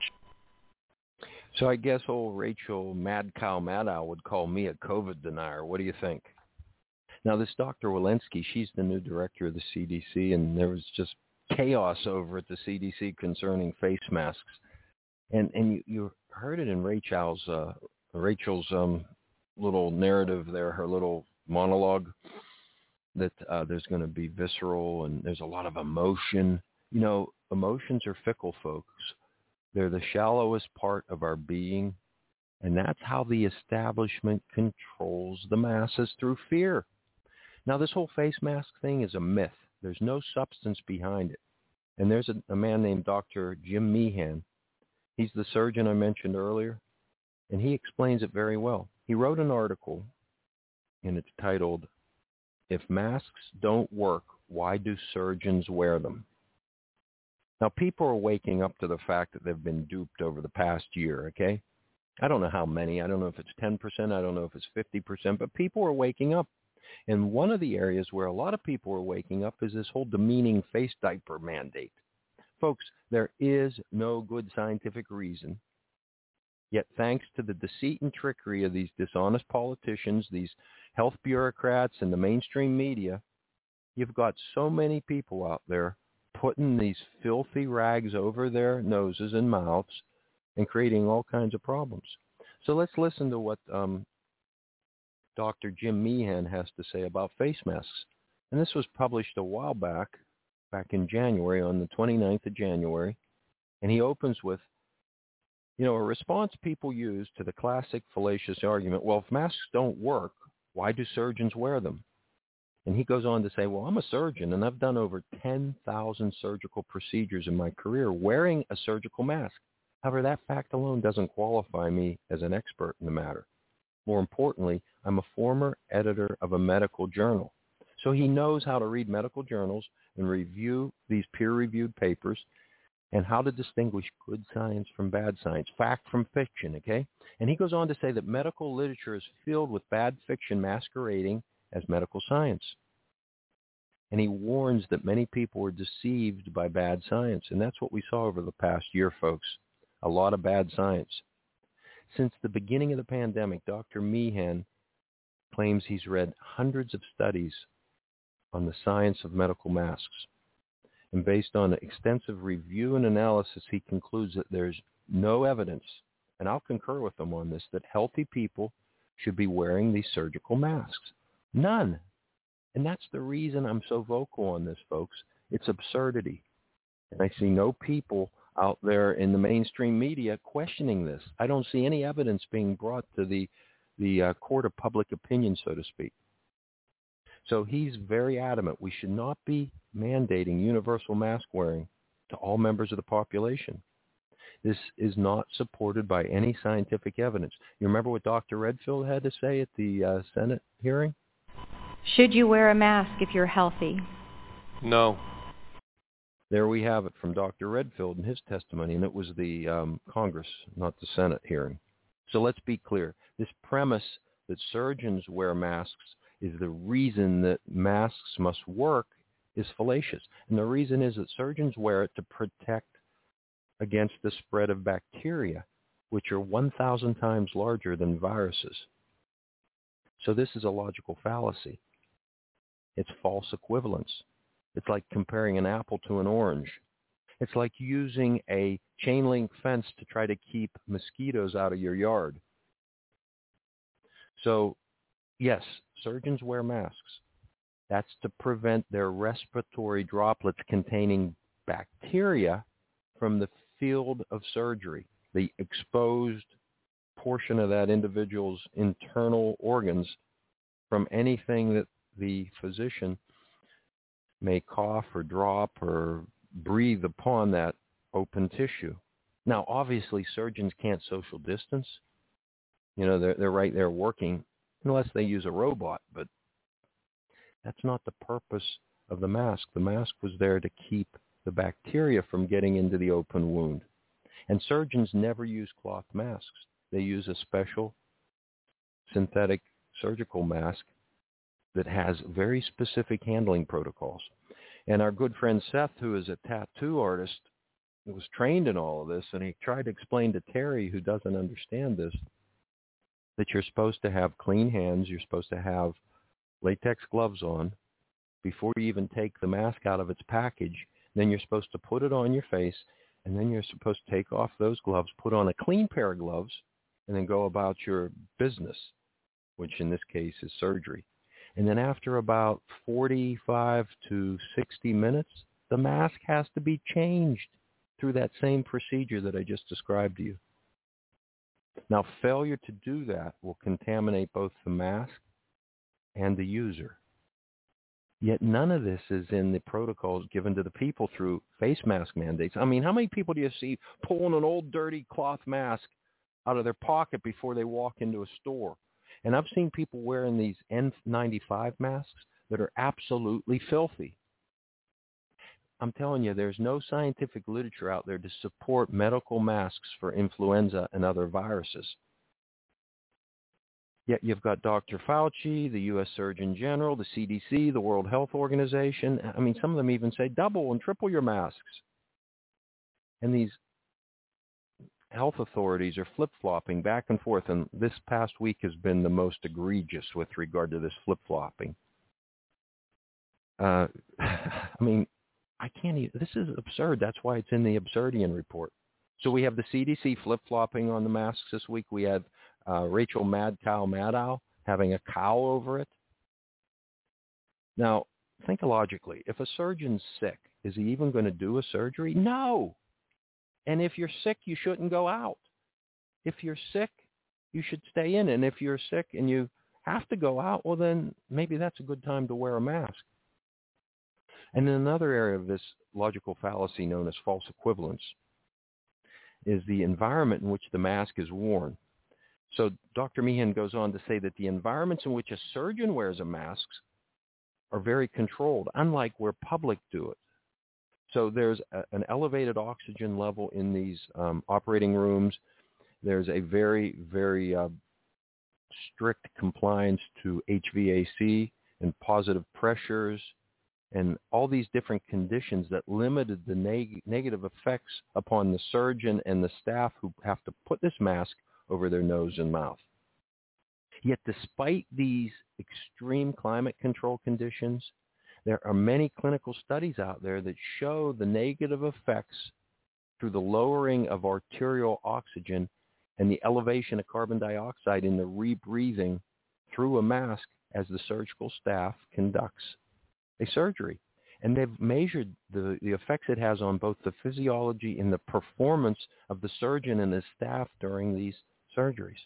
So I guess old Rachel Mad Cow Maddow would call me a COVID denier. What do you think? Now, this Doctor Walensky, she's the new director of the C D C, and there was just chaos over at the C D C concerning face masks. And and you, you heard it in Rachel's, uh, Rachel's um, little narrative there, her little monologue, that uh, there's going to be visceral and there's a lot of emotion. You know, emotions are fickle, folks. They're the shallowest part of our being, and that's how the establishment controls the masses, through fear. Now, this whole face mask thing is a myth. There's no substance behind it. And there's a, a man named Doctor Jim Meehan. He's the surgeon I mentioned earlier, and he explains it very well. He wrote an article, and it's titled, "If Masks Don't Work, Why Do Surgeons Wear Them?" Now, people are waking up to the fact that they've been duped over the past year, okay? I don't know how many. I don't know if it's ten percent. I don't know if it's fifty percent, but people are waking up. And one of the areas where a lot of people are waking up is this whole demeaning face diaper mandate. Folks, there is no good scientific reason. Yet thanks to the deceit and trickery of these dishonest politicians, these health bureaucrats, and the mainstream media, you've got so many people out there putting these filthy rags over their noses and mouths and creating all kinds of problems. So let's listen to what um, Doctor Jim Meehan has to say about face masks. And this was published a while back, back in January, on the twenty-ninth of January. And he opens with, you know, a response people use to the classic fallacious argument, well, if masks don't work, why do surgeons wear them? And he goes on to say, well, I'm a surgeon, and I've done over ten thousand surgical procedures in my career wearing a surgical mask. However, that fact alone doesn't qualify me as an expert in the matter. More importantly, I'm a former editor of a medical journal. So he knows how to read medical journals and review these peer-reviewed papers and how to distinguish good science from bad science, fact from fiction, okay? And he goes on to say that medical literature is filled with bad fiction masquerading as medical science. And he warns that many people were deceived by bad science. And that's what we saw over the past year, folks. A lot of bad science. Since the beginning of the pandemic, Doctor Meehan claims he's read hundreds of studies on the science of medical masks. And based on extensive review and analysis, he concludes that there's no evidence, and I'll concur with him on this, that healthy people should be wearing these surgical masks. None. And that's the reason I'm so vocal on this, folks. It's absurdity. And I see no people out there in the mainstream media questioning this. I don't see any evidence being brought to the, the uh, court of public opinion, so to speak. So he's very adamant we should not be mandating universal mask wearing to all members of the population. This is not supported by any scientific evidence. You remember what Doctor Redfield had to say at the uh, Senate hearing? Should you wear a mask if you're healthy? No. There we have it from Doctor Redfield in his testimony, and it was the um, Congress, not the Senate hearing. So let's be clear. This premise that surgeons wear masks is the reason that masks must work is fallacious. And the reason is that surgeons wear it to protect against the spread of bacteria, which are one thousand times larger than viruses. So this is a logical fallacy. It's false equivalence. It's like comparing an apple to an orange. It's like using a chain link fence to try to keep mosquitoes out of your yard. So, yes, surgeons wear masks. That's to prevent their respiratory droplets containing bacteria from the field of surgery, the exposed portion of that individual's internal organs from anything that the physician may cough or drop or breathe upon that open tissue. Now, obviously, surgeons can't social distance. You know, they're, they're right there working unless they use a robot, but that's not the purpose of the mask. The mask was there to keep the bacteria from getting into the open wound. And surgeons never use cloth masks. They use a special synthetic surgical mask that has very specific handling protocols. And our good friend Seth, who is a tattoo artist, was trained in all of this, and he tried to explain to Terry, who doesn't understand this, that you're supposed to have clean hands, you're supposed to have latex gloves on before you even take the mask out of its package. Then you're supposed to put it on your face, and then you're supposed to take off those gloves, put on a clean pair of gloves, and then go about your business, which in this case is surgery. And then after about forty-five to sixty minutes, the mask has to be changed through that same procedure that I just described to you. Now, failure to do that will contaminate both the mask and the user. Yet none of this is in the protocols given to the people through face mask mandates. I mean, how many people do you see pulling an old dirty cloth mask out of their pocket before they walk into a store? And I've seen people wearing these N ninety-five masks that are absolutely filthy. I'm telling you, there's no scientific literature out there to support medical masks for influenza and other viruses. Yet you've got Doctor Fauci, the U S Surgeon General, the C D C, the World Health Organization. I mean, some of them even say double and triple your masks. And these health authorities are flip-flopping back and forth, and this past week has been the most egregious with regard to this flip-flopping. Uh, I mean, I can't even, this is absurd. That's why it's in the Absurdian report. So we have the C D C flip-flopping on the masks this week. We had uh, Rachel Mad Cow Maddow having a cow over it. Now, think logically. If a surgeon's sick, is he even going to do a surgery? No. And if you're sick, you shouldn't go out. If you're sick, you should stay in. And if you're sick and you have to go out, well, then maybe that's a good time to wear a mask. And then another area of this logical fallacy known as false equivalence is the environment in which the mask is worn. So Doctor Meehan goes on to say that the environments in which a surgeon wears a mask are very controlled, unlike where public do it. So there's a, an elevated oxygen level in these um, operating rooms. There's a very, very uh, strict compliance to H V A C and positive pressures and all these different conditions that limited the neg- negative effects upon the surgeon and the staff who have to put this mask over their nose and mouth. Yet despite these extreme climate control conditions, there are many clinical studies out there that show the negative effects through the lowering of arterial oxygen and the elevation of carbon dioxide in the rebreathing through a mask as the surgical staff conducts a surgery. And they've measured the, the effects it has on both the physiology and the performance of the surgeon and his staff during these surgeries.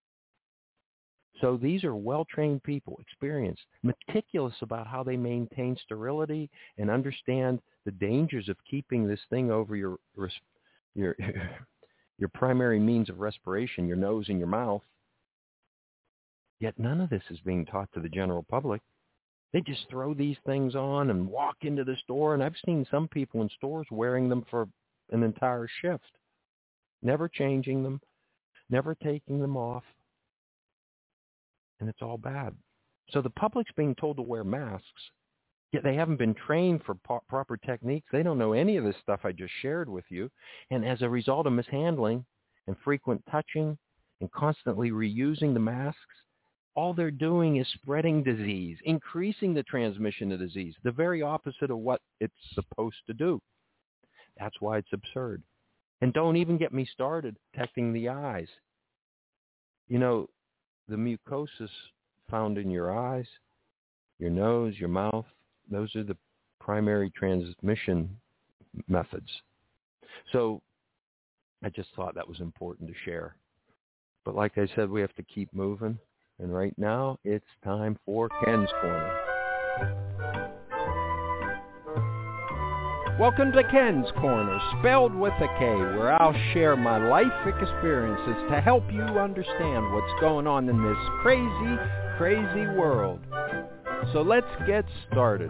So these are well-trained people, experienced, meticulous about how they maintain sterility and understand the dangers of keeping this thing over your your your primary means of respiration, your nose and your mouth. Yet none of this is being taught to the general public. They just throw these things on and walk into the store, and I've seen some people in stores wearing them for an entire shift, never changing them, never taking them off. And it's all bad. So the public's being told to wear masks, yet they haven't been trained for po- proper techniques. They don't know any of this stuff I just shared with you. And as a result of mishandling and frequent touching and constantly reusing the masks, all they're doing is spreading disease, increasing the transmission of disease, the very opposite of what it's supposed to do. That's why it's absurd. And don't even get me started protecting the eyes. You know, the mucosis found in your eyes, your nose, your mouth, those are the primary transmission methods. So I just thought that was important to share. But like I said, we have to keep moving. And right now, it's time for Ken's Corner. Welcome to Ken's Corner, spelled with a K, where I'll share my life experiences to help you understand what's going on in this crazy, crazy world. So let's get started.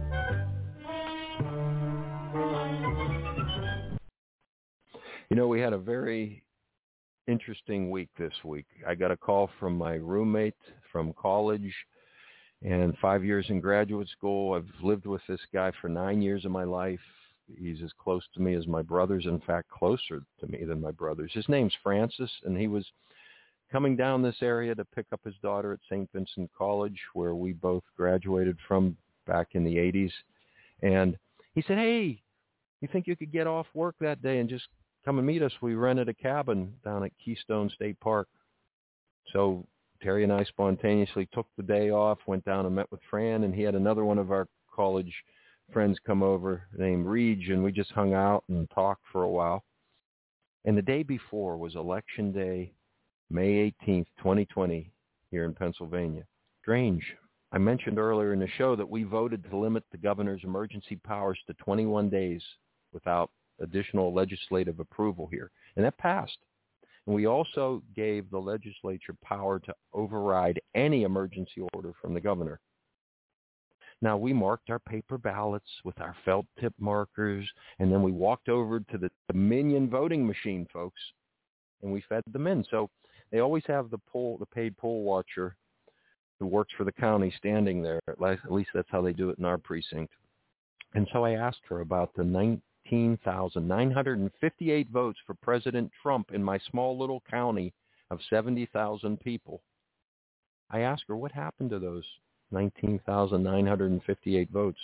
You know, we had a very interesting week this week. I got a call from my roommate from college and five years in graduate school. I've lived with this guy for nine years of my life. He's as close to me as my brothers, in fact, closer to me than my brothers. His name's Francis, and he was coming down this area to pick up his daughter at Saint Vincent College, where we both graduated from back in the eighties. And he said, hey, you think you could get off work that day and just come and meet us? We rented a cabin down at Keystone State Park. So Terry and I spontaneously took the day off, went down and met with Fran, and he had another one of our college friends come over named Reed, and we just hung out and talked for a while. And the day before was Election Day, May eighteenth, twenty twenty, here in Pennsylvania. Strange. I mentioned earlier in the show that we voted to limit the governor's emergency powers to twenty-one days without additional legislative approval here. And that passed. And we also gave the legislature power to override any emergency order from the governor. Now, we marked our paper ballots with our felt tip markers, and then we walked over to the Dominion voting machine, folks, and we fed them in. So they always have the poll, the paid poll watcher who works for the county standing there. At least that's how they do it in our precinct. And so I asked her about the nineteen thousand nine hundred fifty-eight votes for President Trump in my small little county of seventy thousand people. I asked her, what happened to those nineteen thousand nine hundred fifty-eight votes?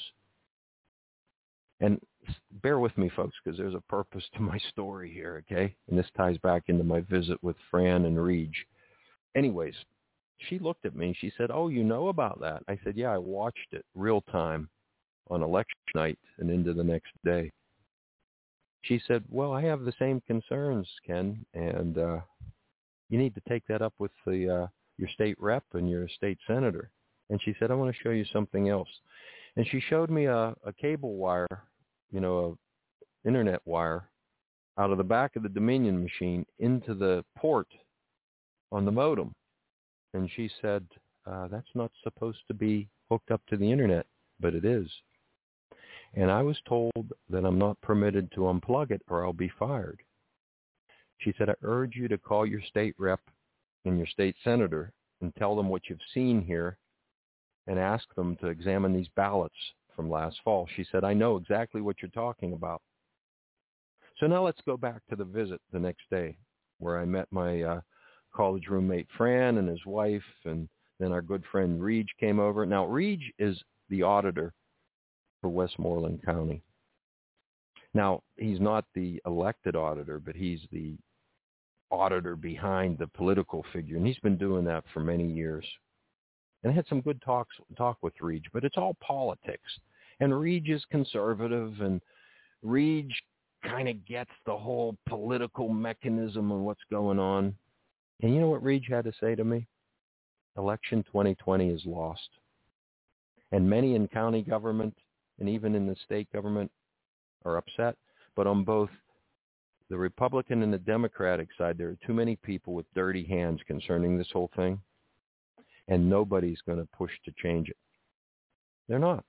And bear with me, folks, because there's a purpose to my story here, okay? And this ties back into my visit with Fran and Reg. Anyways, she looked at me. She said, oh, you know about that? I said, yeah, I watched it real time on election night and into the next day. She said, well, I have the same concerns, Ken, and uh, you need to take that up with the uh, your state rep and your state senator. And she said, I want to show you something else. And she showed me a, a cable wire, you know, a internet wire out of the back of the Dominion machine into the port on the modem. And she said, uh, that's not supposed to be hooked up to the internet, but it is. And I was told that I'm not permitted to unplug it or I'll be fired. She said, I urge you to call your state rep and your state senator and tell them what you've seen here and ask them to examine these ballots from last fall. She said, I know exactly what you're talking about. So now let's go back to the visit the next day where I met my uh, college roommate Fran and his wife, and then our good friend Reg came over. Now, Reg is the auditor for Westmoreland County. Now, he's not the elected auditor, but he's the auditor behind the political figure, and he's been doing that for many years. And I had some good talks talk with Reg, but it's all politics. And Reg is conservative, and Reg kind of gets the whole political mechanism of what's going on. And you know what Reg had to say to me? Election twenty twenty is lost. And many in county government and even in the state government are upset. But on both the Republican and the Democratic side, there are too many people with dirty hands concerning this whole thing. And nobody's going to push to change it. They're not.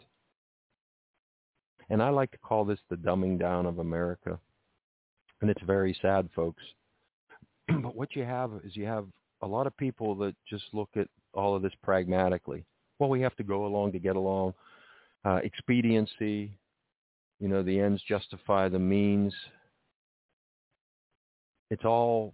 And I like to call this the dumbing down of America. And it's very sad, folks. But what you have is you have a lot of people that just look at all of this pragmatically. Well, we have to go along to get along. Uh, expediency, you know, the ends justify the means. It's all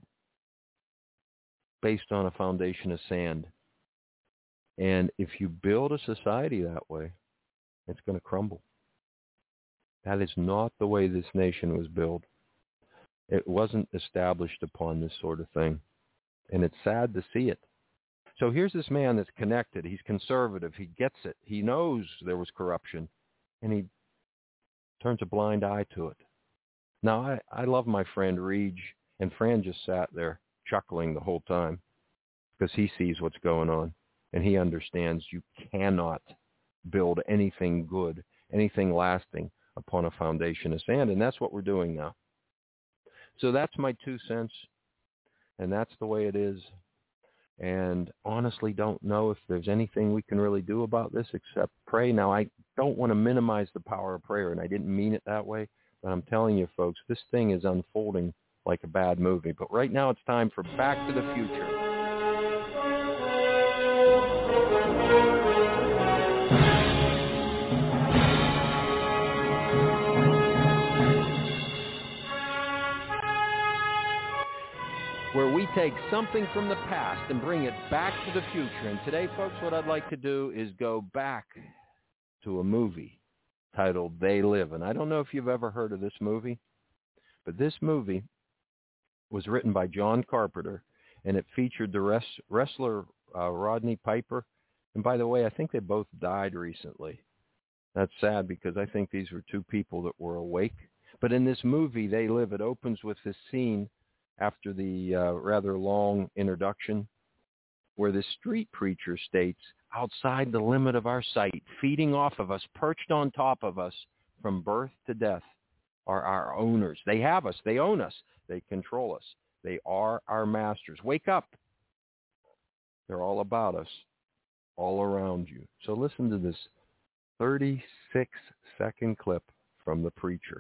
based on a foundation of sand. And if you build a society that way, it's going to crumble. That is not the way this nation was built. It wasn't established upon this sort of thing. And it's sad to see it. So here's this man that's connected. He's conservative. He gets it. He knows there was corruption. And he turns a blind eye to it. Now, I, I love my friend Reg. And Fran just sat there chuckling the whole time because he sees what's going on. And he understands you cannot build anything good, anything lasting upon a foundation of sand. And that's what we're doing now. So that's my two cents. And that's the way it is. And honestly don't know if there's anything we can really do about this except pray. Now, I don't want to minimize the power of prayer, and I didn't mean it that way. But I'm telling you, folks, this thing is unfolding like a bad movie. But right now it's time for Back to the Future. Where we take something from the past and bring it back to the future. And today, folks, what I'd like to do is go back to a movie titled They Live. And I don't know if you've ever heard of this movie, but this movie was written by John Carpenter, and it featured the res- wrestler uh, Rodney Piper. And by the way, I think they both died recently. That's sad because I think these were two people that were awake. But in this movie, They Live, it opens with this scene after the uh, rather long introduction where the street preacher states, outside the limit of our sight, feeding off of us, perched on top of us from birth to death, are our owners. They have us. They own us. They control us. They are our masters. Wake up. They're all about us, all around you. So listen to this thirty-six second clip from the preacher.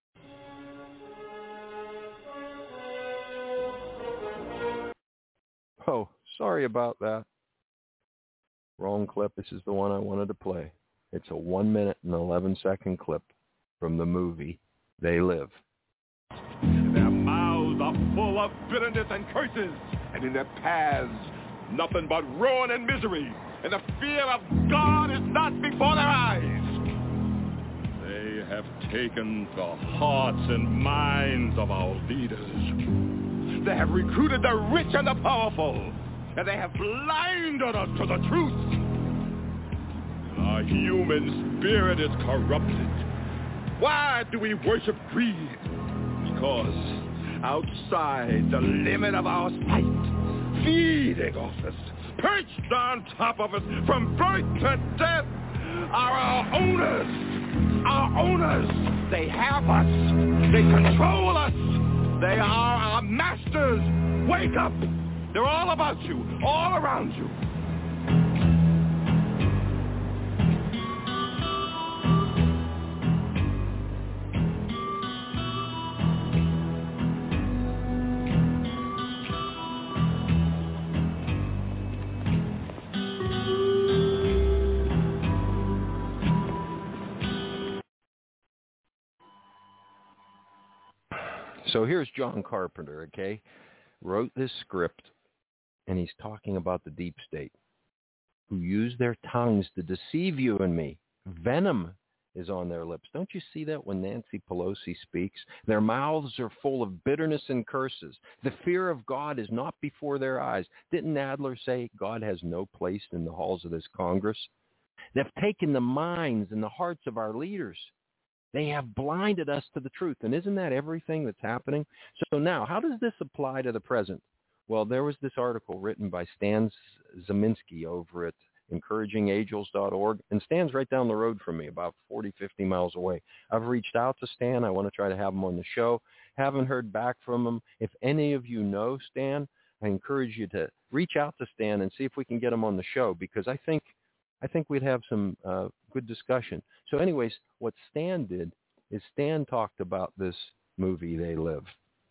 Oh, sorry about that. Wrong clip. This is the one I wanted to play. It's a one minute and eleven second clip from the movie they live. Their mouths are full of bitterness and curses, and in their paths, nothing but ruin and misery, and the fear of God is not before their eyes. They have taken the hearts and minds of our leaders. They have recruited the rich and the powerful, and they have blinded us to the truth. Our human spirit is corrupted. Why do we worship greed? Because outside the limit of our sight, feeding off us, perched on top of us from birth to death, are our owners. Our owners. They have us. They control us. They are our masters. Wake up. They're all about you, all around you. So here's John Carpenter, okay, wrote this script, and he's talking about the deep state, who use their tongues to deceive you and me. Venom is on their lips. Don't you see that when Nancy Pelosi speaks? Their mouths are full of bitterness and curses. The fear of God is not before their eyes. Didn't Adler say God has no place in the halls of this Congress? They've taken the minds and the hearts of our leaders. They have blinded us to the truth. And isn't that everything that's happening? So now, how does this apply to the present? Well, there was this article written by Stan Zieminski over at encouraging angels dot org, and Stan's right down the road from me, about forty, fifty miles away. I've reached out to Stan. I want to try to have him on the show. Haven't heard back from him. If any of you know Stan, I encourage you to reach out to Stan and see if we can get him on the show, because I think I think we'd have some uh, good discussion. So anyways, what Stan did is Stan talked about this movie, They Live,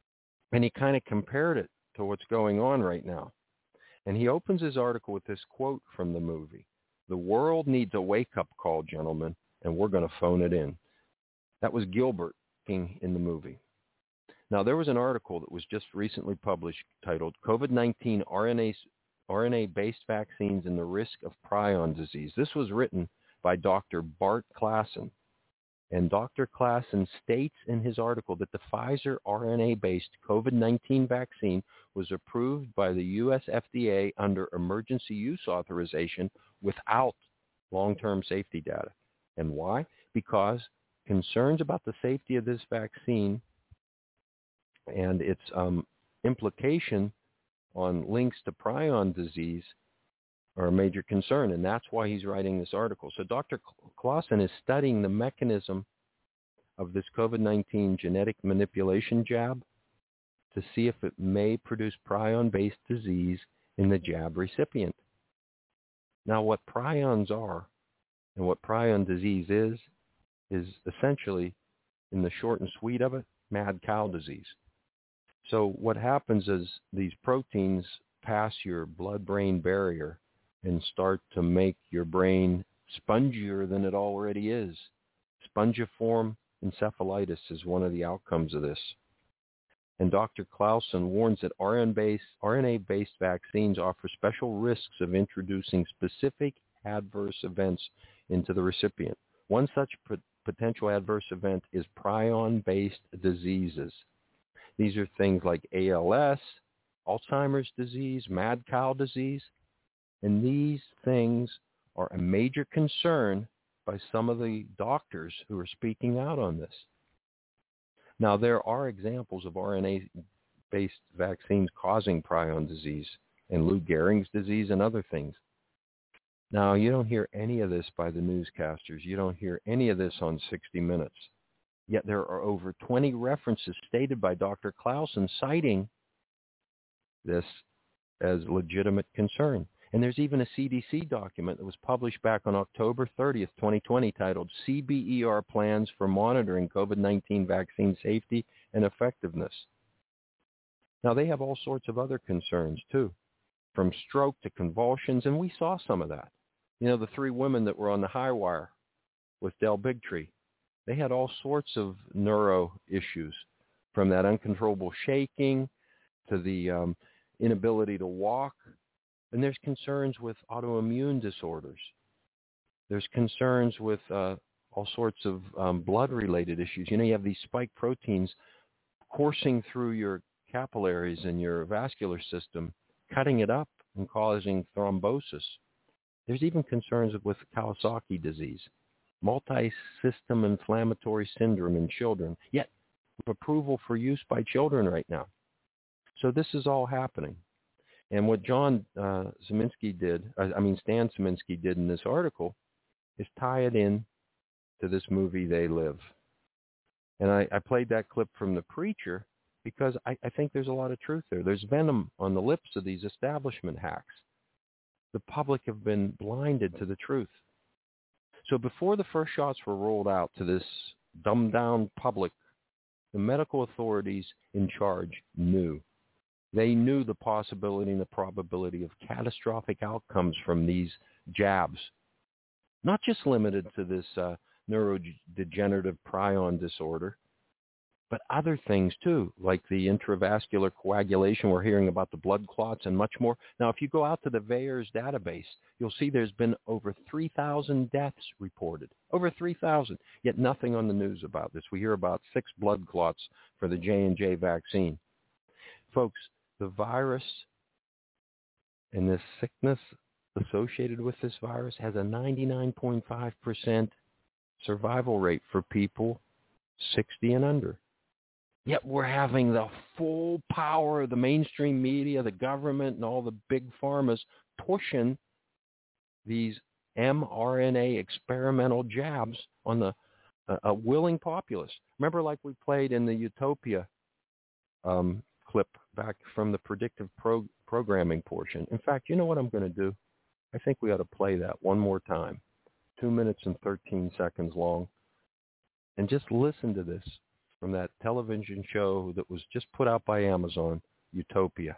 and he kind of compared it to what's going on right now. And he opens his article with this quote from the movie: "The world needs a wake-up call, gentlemen, and we're going to phone it in." That was Gilbert in the movie. Now, there was an article that was just recently published titled COVID nineteen R N A R N A-based vaccines and the risk of prion disease. This was written by Doctor Bart Klassen. And Doctor Klassen states in his article that the Pfizer R N A-based COVID nineteen vaccine was approved by the U S F D A under emergency use authorization without long-term safety data. And why? Because concerns about the safety of this vaccine and its um, implication on links to prion disease are a major concern, and that's why he's writing this article. So Doctor Klassen is studying the mechanism of this COVID nineteen genetic manipulation jab to see if it may produce prion-based disease in the jab recipient. Now, what prions are and what prion disease is, is essentially, in the short and sweet of it, mad cow disease. So what happens is these proteins pass your blood-brain barrier and start to make your brain spongier than it already is. Spongiform encephalitis is one of the outcomes of this. And Doctor Klassen warns that R N A-based vaccines offer special risks of introducing specific adverse events into the recipient. One such p- potential adverse event is prion-based diseases. These are things like A L S, Alzheimer's disease, mad cow disease, and these things are a major concern by some of the doctors who are speaking out on this. Now, there are examples of R N A-based vaccines causing prion disease and Lou Gehrig's disease and other things. Now, you don't hear any of this by the newscasters. You don't hear any of this on sixty minutes. Yet there are over twenty references stated by Doctor Klassen citing this as legitimate concern. And there's even a C D C document that was published back on October thirtieth, twenty twenty, titled C B E R Plans for Monitoring COVID nineteen Vaccine Safety and Effectiveness. Now, they have all sorts of other concerns, too, from stroke to convulsions, and we saw some of that. You know, the three women that were on the high wire with Del Bigtree. They had all sorts of neuro issues, from that uncontrollable shaking to the um, inability to walk. And there's concerns with autoimmune disorders. There's concerns with uh, all sorts of um, blood-related issues. You know, you have these spike proteins coursing through your capillaries and your vascular system, cutting it up and causing thrombosis. There's even concerns with Kawasaki disease, multi-system inflammatory syndrome in children, yet approval for use by children right now. So this is all happening. And what John uh, Szymanski did, I mean Stan Szymanski did in this article, is tie it in to this movie They Live. And I, I played that clip from The Preacher because I, I think there's a lot of truth there. There's venom on the lips of these establishment hacks. The public have been blinded to the truth. So before the first shots were rolled out to this dumbed-down public, the medical authorities in charge knew. They knew the possibility and the probability of catastrophic outcomes from these jabs, not just limited to this uh, neurodegenerative prion disorder, but other things too, like the intravascular coagulation. We're hearing about the blood clots and much more. Now, if you go out to the VAERS database, you'll see there's been over three thousand deaths reported, over three thousand, yet nothing on the news about this. We hear about six blood clots for the J and J vaccine. Folks, the virus and this sickness associated with this virus has a ninety-nine point five percent survival rate for people sixty and under. Yet we're having the full power of the mainstream media, the government, and all the big pharmas pushing these mRNA experimental jabs on the uh, a willing populace. Remember, like we played in the Utopia um, clip back from the predictive pro- programming portion. In fact, you know what I'm going to do? I think we ought to play that one more time, two minutes and thirteen seconds long, and just listen to this from that television show that was just put out by Amazon, Utopia.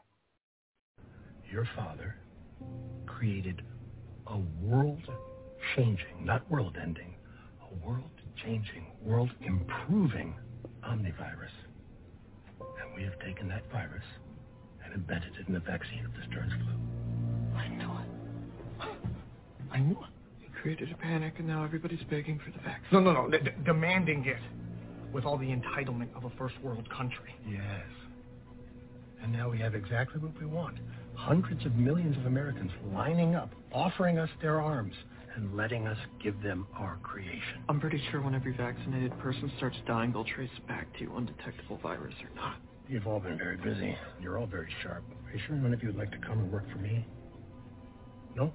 Your father created a world-changing, not world-ending, a world-changing, world-improving omnivirus. And we have taken that virus and embedded it in the vaccine of the Stern's flu. I knew it. I knew it. He created a panic, and now everybody's begging for the vaccine. No, no, no. D- demanding it with all the entitlement of a first-world country. Yes. And now we have exactly what we want. Hundreds of millions of Americans lining up, offering us their arms, and letting us give them our creation. I'm pretty sure when every vaccinated person starts dying, they'll trace it back to undetectable virus or not. You've all been very busy. You're all very sharp. Are you sure none of you would like to come and work for me? No?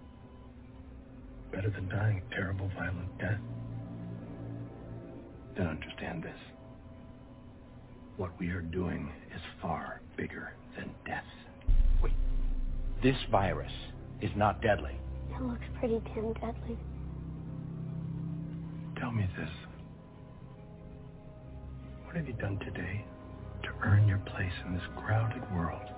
Better than dying a terrible, violent death? Then understand this. What we are doing is far bigger than death. Wait. This virus is not deadly. It looks pretty damn deadly. Tell me this. What have you done today to earn your place in this crowded world?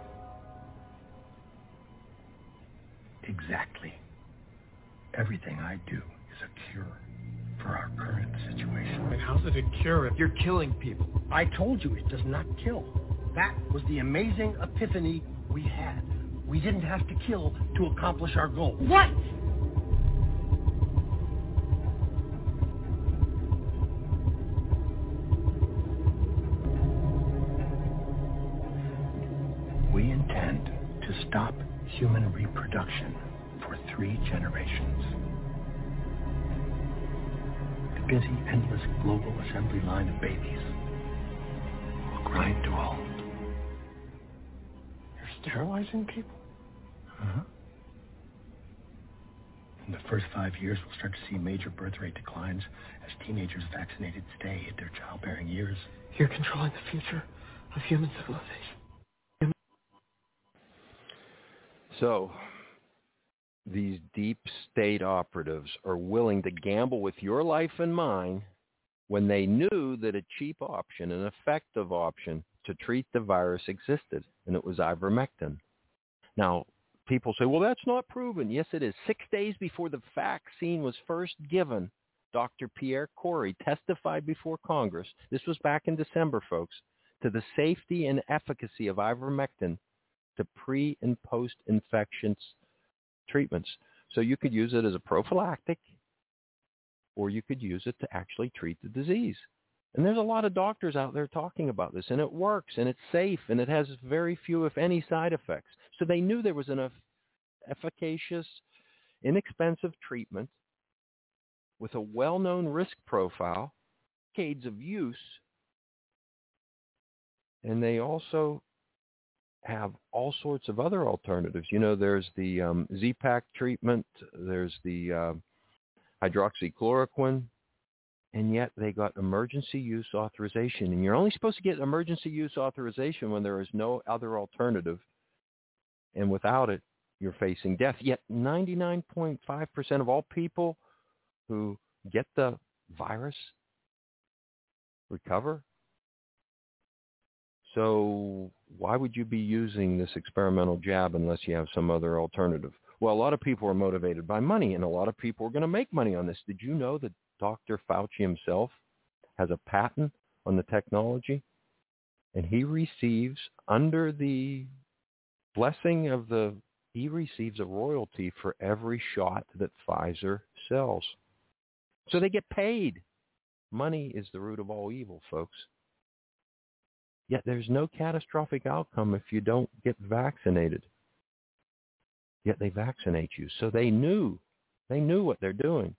Exactly. Everything I do is a cure for our current situation. And how's it a cure if you're killing people? I told you it does not kill. That was the amazing epiphany we had. We didn't have to kill to accomplish our goal. What? We intend to stop human reproduction for three generations. The busy, endless global assembly line of babies will grind to a halt. You're sterilizing people? Uh-huh. In the first five years, we'll start to see major birth rate declines as teenagers vaccinated stay at their childbearing years. You're controlling the future of human civilization. So, these deep state operatives are willing to gamble with your life and mine when they knew that a cheap option, an effective option to treat the virus existed, and it was ivermectin. Now, people say, well, that's not proven. Yes, it is. Six days before the vaccine was first given, Doctor Pierre Corey, testified before Congress, this was back in December, folks, to the safety and efficacy of ivermectin to pre- and post-infections treatments. So you could use it as a prophylactic, or you could use it to actually treat the disease. And there's a lot of doctors out there talking about this, and it works, and it's safe, and it has very few, if any, side effects. So they knew there was an efficacious, inexpensive treatment with a well-known risk profile, decades of use, and they also have all sorts of other alternatives. You know, there's the um, Z-Pak treatment, there's the uh, hydroxychloroquine, and yet they got emergency use authorization. And you're only supposed to get emergency use authorization when there is no other alternative, and without it, you're facing death. Yet ninety-nine point five percent of all people who get the virus recover. So why would you be using this experimental jab unless you have some other alternative? Well, a lot of people are motivated by money, and a lot of people are going to make money on this. Did you know that Doctor Fauci himself has a patent on the technology? And he receives, under the blessing of the, he receives a royalty for every shot that Pfizer sells. So they get paid. Money is the root of all evil, folks. Yet there's no catastrophic outcome if you don't get vaccinated. Yet they vaccinate you. So they knew. They knew what they're doing.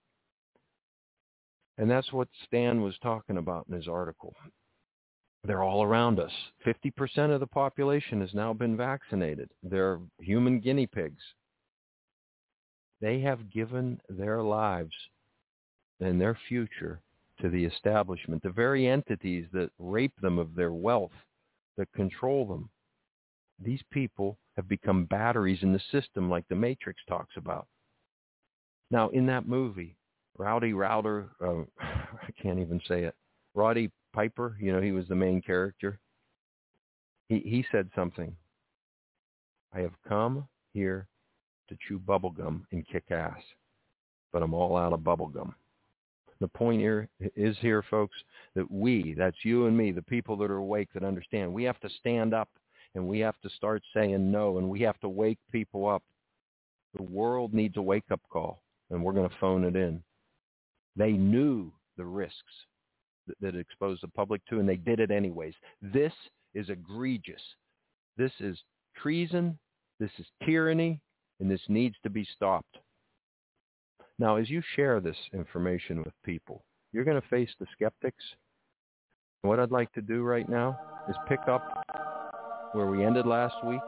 And that's what Stan was talking about in his article. They're all around us. fifty percent of the population has now been vaccinated. They're human guinea pigs. They have given their lives and their future to the establishment, the very entities that rape them of their wealth, that control them. These people have become batteries in the system like the Matrix talks about. Now, in that movie, Rowdy Router, uh, I can't even say it, Roddy Piper, you know, he was the main character. He, he said something. I have come here to chew bubblegum and kick ass, but I'm all out of bubblegum. The point here is here, folks, that we, that's you and me, the people that are awake that understand, we have to stand up and we have to start saying no, and we have to wake people up. The world needs a wake-up call, and we're going to phone it in. They knew the risks that, that it exposed the public to, and they did it anyways. This is egregious. This is treason. This is tyranny, and this needs to be stopped. Now, as you share this information with people, you're going to face the skeptics. What I'd like to do right now is pick up where we ended last week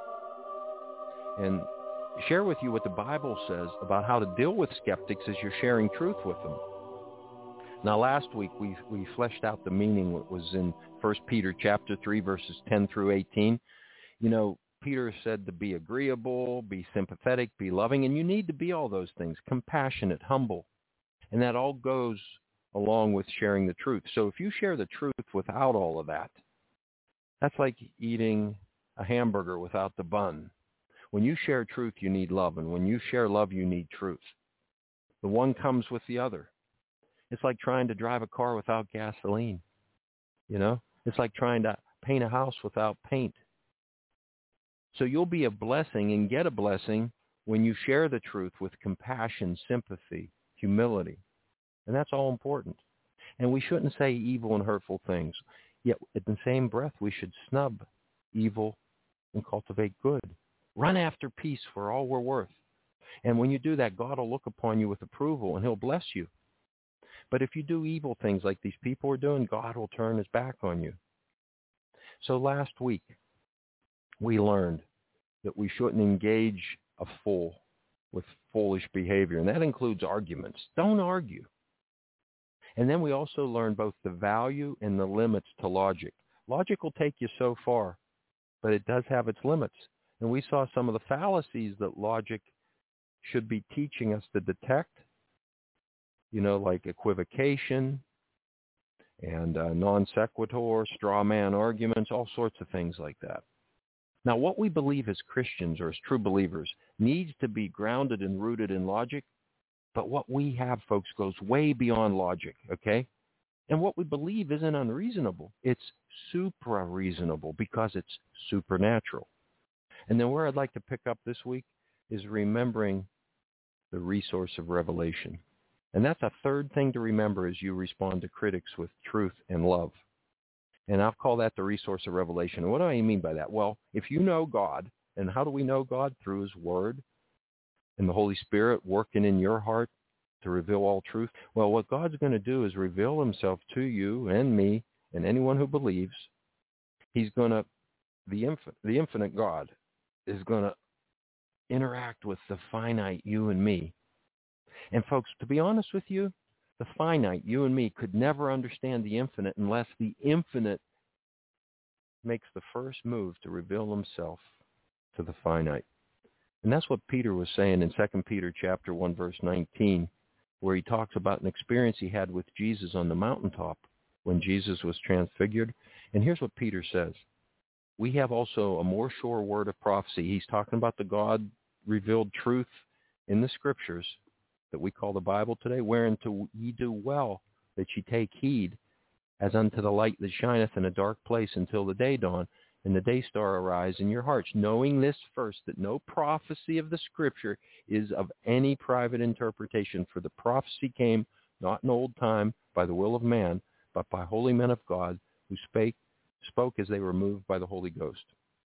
and share with you what the Bible says about how to deal with skeptics as you're sharing truth with them. Now, last week we we fleshed out the meaning that was in First Peter chapter three, verses ten through eighteen. You know, Peter said to be agreeable, be sympathetic, be loving, and you need to be all those things, compassionate, humble. And that all goes along with sharing the truth. So if you share the truth without all of that, that's like eating a hamburger without the bun. When you share truth, you need love. And when you share love, you need truth. The one comes with the other. It's like trying to drive a car without gasoline. You know, it's like trying to paint a house without paint. So you'll be a blessing and get a blessing when you share the truth with compassion, sympathy, humility. And that's all important. And we shouldn't say evil and hurtful things. Yet in the same breath, we should snub evil and cultivate good. Run after peace for all we're worth. And when you do that, God will look upon you with approval and he'll bless you. But if you do evil things like these people are doing, God will turn his back on you. So last week, we learned that we shouldn't engage a fool with foolish behavior, and that includes arguments. Don't argue. And then we also learned both the value and the limits to logic. Logic will take you so far, but it does have its limits. And we saw some of the fallacies that logic should be teaching us to detect, you know, like equivocation and uh, non sequitur, straw man arguments, all sorts of things like that. Now, what we believe as Christians or as true believers needs to be grounded and rooted in logic, But what we have, folks, goes way beyond logic, okay? And what we believe isn't unreasonable. It's supra-reasonable because it's supernatural. And then where I'd like to pick up this week is remembering the resource of revelation. And that's a third thing to remember as you respond to critics with truth and love. And I'll call that the resource of revelation. And what do I mean by that? Well, if you know God, and how do we know God? Through his word and the Holy Spirit working in your heart to reveal all truth. Well, what God's going to do is reveal himself to you and me and anyone who believes. He's going to, the infinite, the infinite God is going to interact with the finite you and me. And folks, to be honest with you, the finite, you and me, could never understand the infinite unless the infinite makes the first move to reveal himself to the finite. And that's what Peter was saying in Second Peter chapter one, verse nineteen, where he talks about an experience he had with Jesus on the mountaintop when Jesus was transfigured. And here's what Peter says. We have also a more sure word of prophecy. He's talking about the God-revealed truth in the Scriptures that we call the Bible today, whereunto ye do well that ye take heed, as unto the light that shineth in a dark place until the day dawn, and the day star arise in your hearts, knowing this first, that no prophecy of the Scripture is of any private interpretation, for the prophecy came not in old time by the will of man, but by holy men of God, who spake, spoke as they were moved by the Holy Ghost.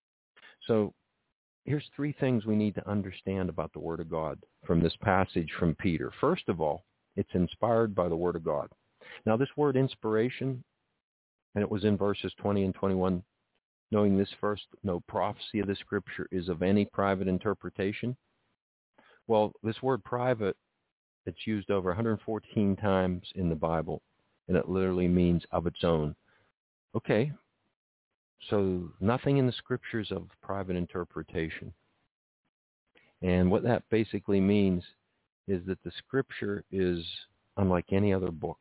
So here's three things we need to understand about the Word of God from this passage from Peter. First of all, it's inspired by the Word of God. Now, this word inspiration, and it was in verses twenty and twenty-one, knowing this first, no prophecy of the Scripture is of any private interpretation. Well, this word private, it's used over one hundred fourteen times in the Bible, and it literally means of its own. Okay, so nothing in the Scriptures of private interpretation. And what that basically means is that the Scripture is unlike any other book.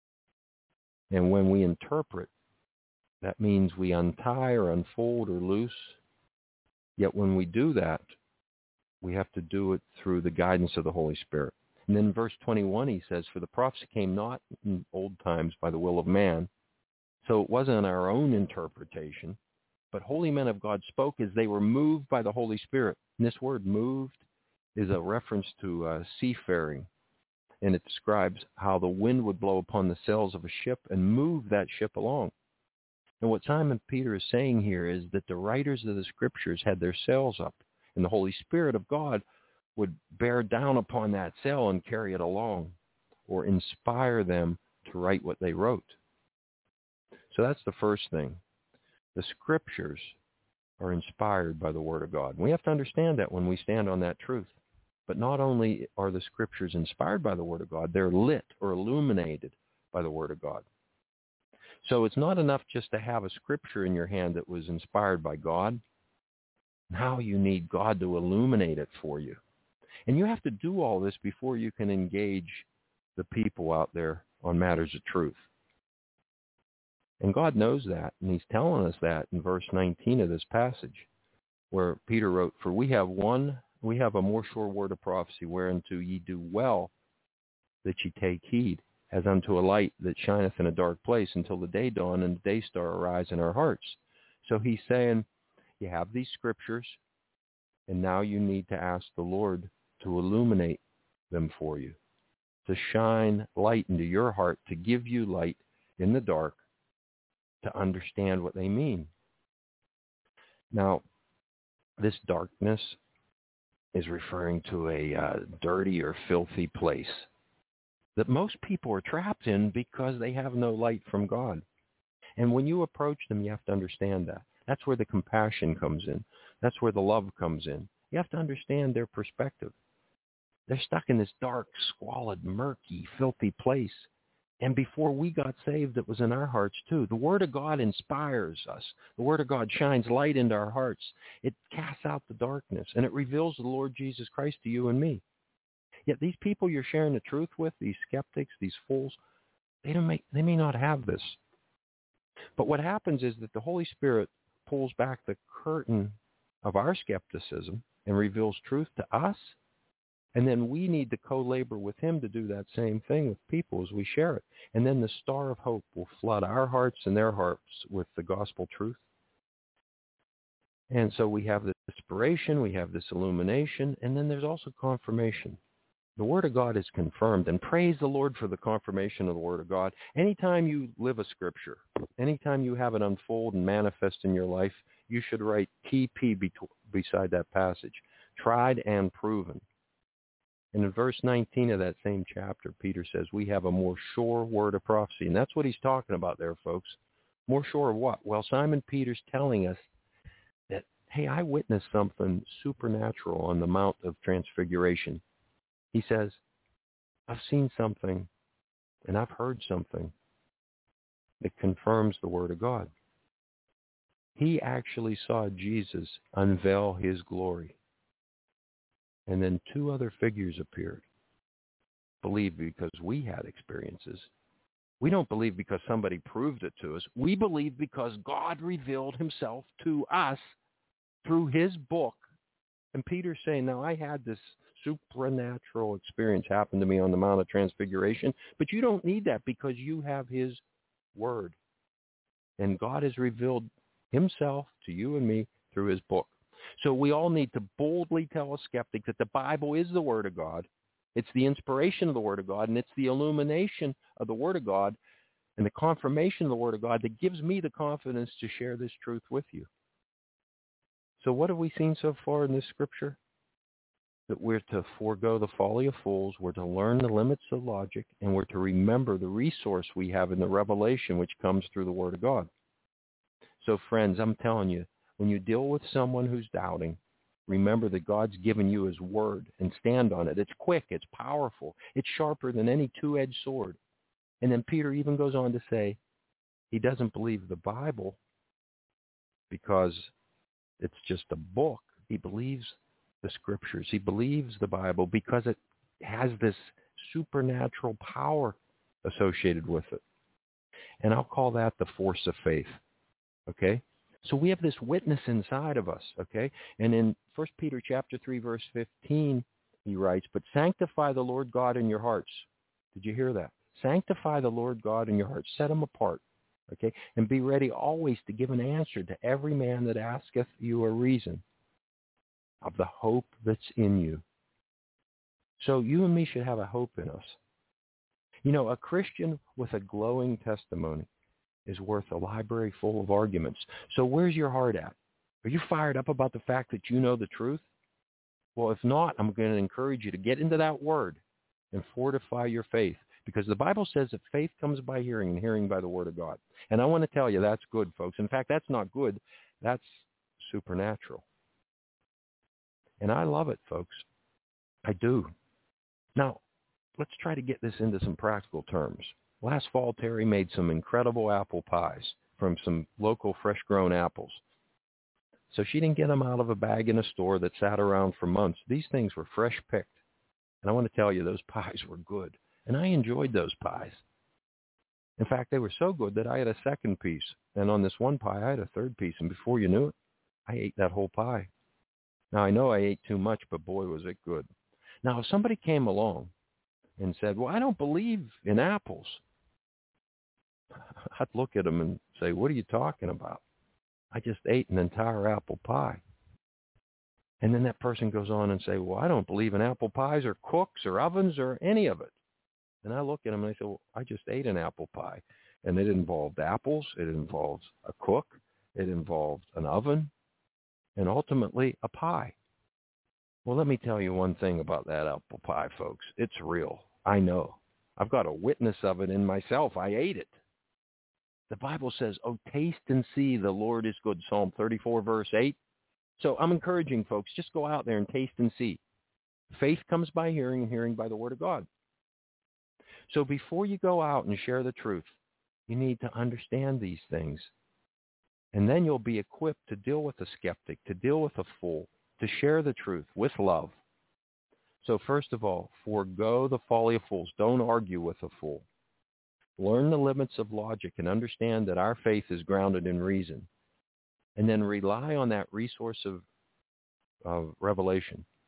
And when we interpret, that means we untie or unfold or loose. Yet when we do that, we have to do it through the guidance of the Holy Spirit. And then in verse twenty-one, he says, for the prophecy came not in old times by the will of man. So it wasn't our own interpretation, but holy men of God spoke as they were moved by the Holy Spirit. And this word moved is a reference to uh, seafaring. And it describes how the wind would blow upon the sails of a ship and move that ship along. And what Simon Peter is saying here is that the writers of the Scriptures had their sails up, and the Holy Spirit of God would bear down upon that sail and carry it along, or inspire them to write what they wrote. So that's the first thing. The Scriptures are inspired by the Word of God. We have to understand that when we stand on that truth. But not only are the Scriptures inspired by the Word of God, they're lit or illuminated by the Word of God. So it's not enough just to have a Scripture in your hand that was inspired by God. Now you need God to illuminate it for you. And you have to do all this before you can engage the people out there on matters of truth. And God knows that, and he's telling us that in verse nineteen of this passage, where Peter wrote, for we have one, we have a more sure word of prophecy, whereunto ye do well that ye take heed, as unto a light that shineth in a dark place until the day dawn and the day star arise in our hearts. So he's saying, you have these Scriptures, and now you need to ask the Lord to illuminate them for you, to shine light into your heart, to give you light in the dark, to understand what they mean. Now, this darkness is referring to a uh, dirty or filthy place that most people are trapped in because they have no light from God. And when you approach them, you have to understand that. That's where the compassion comes in. That's where the love comes in. You have to understand their perspective. They're stuck in this dark, squalid, murky, filthy place. And before we got saved, it was in our hearts too. The Word of God inspires us. The Word of God shines light into our hearts. It casts out the darkness, and it reveals the Lord Jesus Christ to you and me. Yet these people you're sharing the truth with, these skeptics, these fools, they don't make, they may not have this. But what happens is that the Holy Spirit pulls back the curtain of our skepticism and reveals truth to us, And then we need to co-labor with him to do that same thing with people as we share it. And then the star of hope will flood our hearts and their hearts with the gospel truth. And so we have this inspiration, we have this illumination, and then there's also confirmation. The Word of God is confirmed, and praise the Lord for the confirmation of the Word of God. Anytime you live a scripture, anytime you have it unfold and manifest in your life, you should write T P beside that passage, tried and proven. And in verse nineteen of that same chapter, Peter says, we have a more sure word of prophecy. And that's what he's talking about there, folks. More sure of what? Well, Simon Peter's telling us that, hey, I witnessed something supernatural on the Mount of Transfiguration. He says, I've seen something and I've heard something that confirms the Word of God. He actually saw Jesus unveil his glory. And then two other figures appeared. Believe because we had experiences. We don't believe because somebody proved it to us. We believe because God revealed himself to us through his book. And Peter's saying, now I had this supernatural experience happen to me on the Mount of Transfiguration, but you don't need that because you have his word. And God has revealed himself to you and me through his book. So we all need to boldly tell a skeptic that the Bible is the Word of God. It's the inspiration of the Word of God, and it's the illumination of the Word of God and the confirmation of the Word of God that gives me the confidence to share this truth with you. So what have we seen so far in this scripture? That we're to forego the folly of fools, we're to learn the limits of logic, and we're to remember the resource we have in the revelation which comes through the Word of God. So friends, I'm telling you, when you deal with someone who's doubting, remember that God's given you his word and stand on it. It's quick. It's powerful. It's sharper than any two-edged sword. And then Peter even goes on to say he doesn't believe the Bible because it's just a book. He believes the scriptures. He believes the Bible because it has this supernatural power associated with it. And I'll call that the force of faith. Okay? So we have this witness inside of us, okay? And in First Peter chapter three, verse fifteen, he writes, but sanctify the Lord God in your hearts. Did you hear that? Sanctify the Lord God in your hearts. Set him apart, okay? And be ready always to give an answer to every man that asketh you a reason of the hope that's in you. So you and me should have a hope in us. You know, a Christian with a glowing testimony is worth a library full of arguments. So where's your heart at? Are you fired up about the fact that you know the truth? Well, if not, I'm going to encourage you to get into that word and fortify your faith, because the Bible says that faith comes by hearing and hearing by the Word of God. And I want to tell you that's good, folks. In fact, that's not good. That's supernatural. And I love it, folks. I do. Now, let's try to get this into some practical terms. Last fall, Terry made some incredible apple pies from some local fresh-grown apples. So she didn't get them out of a bag in a store that sat around for months. These things were fresh-picked. And I want to tell you, those pies were good. And I enjoyed those pies. In fact, they were so good that I had a second piece. And on this one pie, I had a third piece. And before you knew it, I ate that whole pie. Now, I know I ate too much, but boy, was it good. Now, if somebody came along and said, well, I don't believe in apples, I'd look at them and say, what are you talking about? I just ate an entire apple pie. And then that person goes on and say, well, I don't believe in apple pies or cooks or ovens or any of it. And I look at them and I say, well, I just ate an apple pie. And it involved apples. It involved a cook. It involved an oven. And ultimately, a pie. Well, let me tell you one thing about that apple pie, folks. It's real. I know. I've got a witness of it in myself. I ate it. The Bible says, oh, taste and see the Lord is good, Psalm thirty-four, verse eight. So I'm encouraging folks, just go out there and taste and see. Faith comes by hearing and hearing by the Word of God. So before you go out and share the truth, you need to understand these things. And then you'll be equipped to deal with a skeptic, to deal with a fool, to share the truth with love. So first of all, forego the folly of fools. Don't argue with a fool. Learn the limits of logic and understand that our faith is grounded in reason. And then rely on that resource of, of revelation.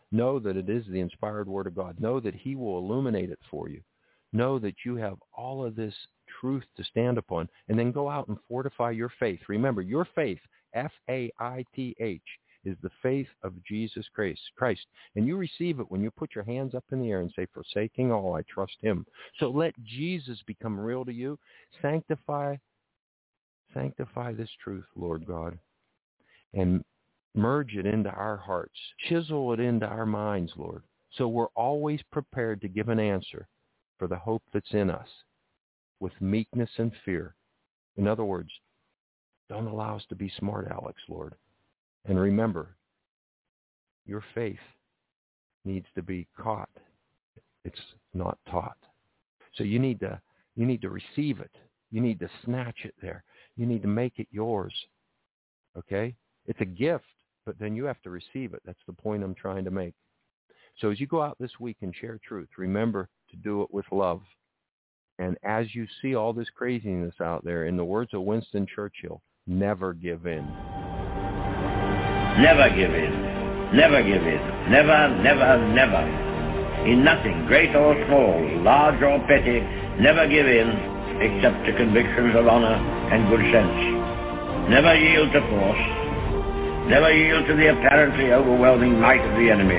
Know that it is the inspired Word of God. Know that he will illuminate it for you. Know that you have all of this truth to stand upon, and then go out and fortify your faith. Remember, your faith, F A I T H, is the faith of Jesus Christ. And you receive it when you put your hands up in the air and say, forsaking all, I trust him. So let Jesus become real to you. Sanctify, sanctify this truth, Lord God, and merge it into our hearts. Chisel it into our minds, Lord, so we're always prepared to give an answer for the hope that's in us with meekness and fear. In other words, don't allow us to be smart Alex, Lord. And remember, your faith needs to be caught. It's not taught. So you need to you need to receive it. You need to snatch it there. You need to make it yours. Okay? It's a gift, but then you have to receive it. That's the point I'm trying to make. So as you go out this week and share truth, remember to do it with love. And as you see all this craziness out there, in the words of Winston Churchill, never give in. Never give in. Never give in. Never, never, never. In nothing, great or small, large or petty, never give in except to convictions of honor and good sense. Never yield to force. Never yield to the apparently overwhelming might of the enemy.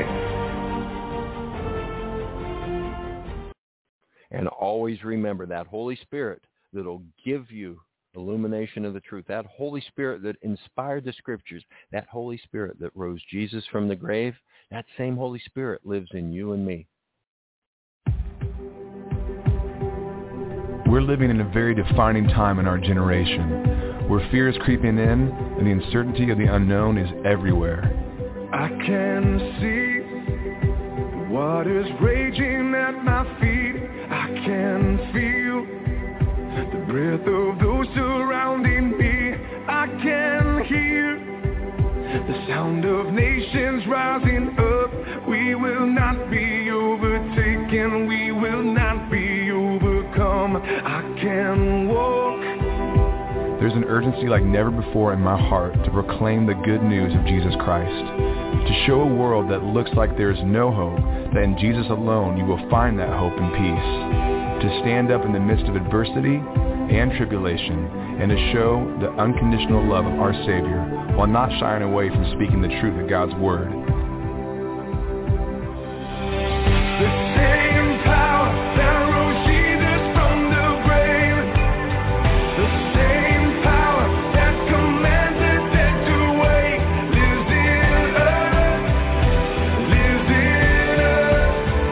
And always remember that Holy Spirit that'll give you illumination of the truth, that Holy Spirit that inspired the Scriptures, that Holy Spirit that rose Jesus from the grave, that same Holy Spirit lives in you and me. We're living in a very defining time in our generation, where fear is creeping in and the uncertainty of the unknown is everywhere. I can see what is raging at my feet. I can feel the breath of those surrounding me. I can hear the sound of nations rising up. We will not be overtaken. We will not be overcome. I can walk. There's an urgency like never before in my heart to proclaim the good news of Jesus Christ, to show a world that looks like there is no hope, that in Jesus alone you will find that hope and peace, to stand up in the midst of adversity and tribulation, and to show the unconditional love of our Savior while not shying away from speaking the truth of God's Word. The same power that rose Jesus from the grave, the same power that commanded death to wait, lives in us, lives in us.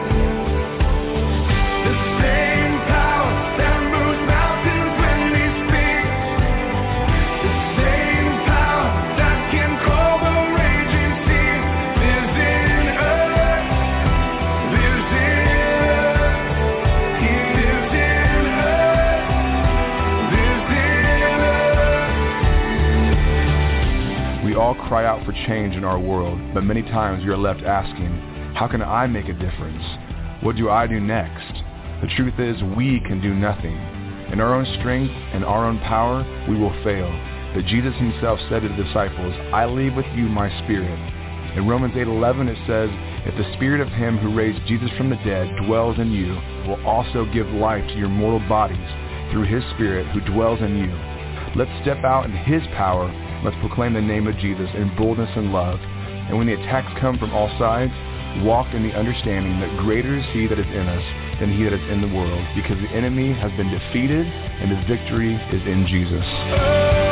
The same power that moves mountains when we speak, the same power that can calm a raging sea, lives in us, lives in us. He lives in us, lives in us. We all cry out for change in our world, but many times we are left asking, how can I make a difference? What do I do next? The truth is, we can do nothing. In our own strength and our own power, we will fail. But Jesus himself said to the disciples, I leave with you my spirit. In Romans eight eleven it says, if the spirit of him who raised Jesus from the dead dwells in you, will also give life to your mortal bodies through his spirit who dwells in you. Let's step out in his power. Let's proclaim the name of Jesus in boldness and love. And when the attacks come from all sides, walk in the understanding that greater is he that is in us than he that is in the world, because the enemy has been defeated and the victory is in Jesus.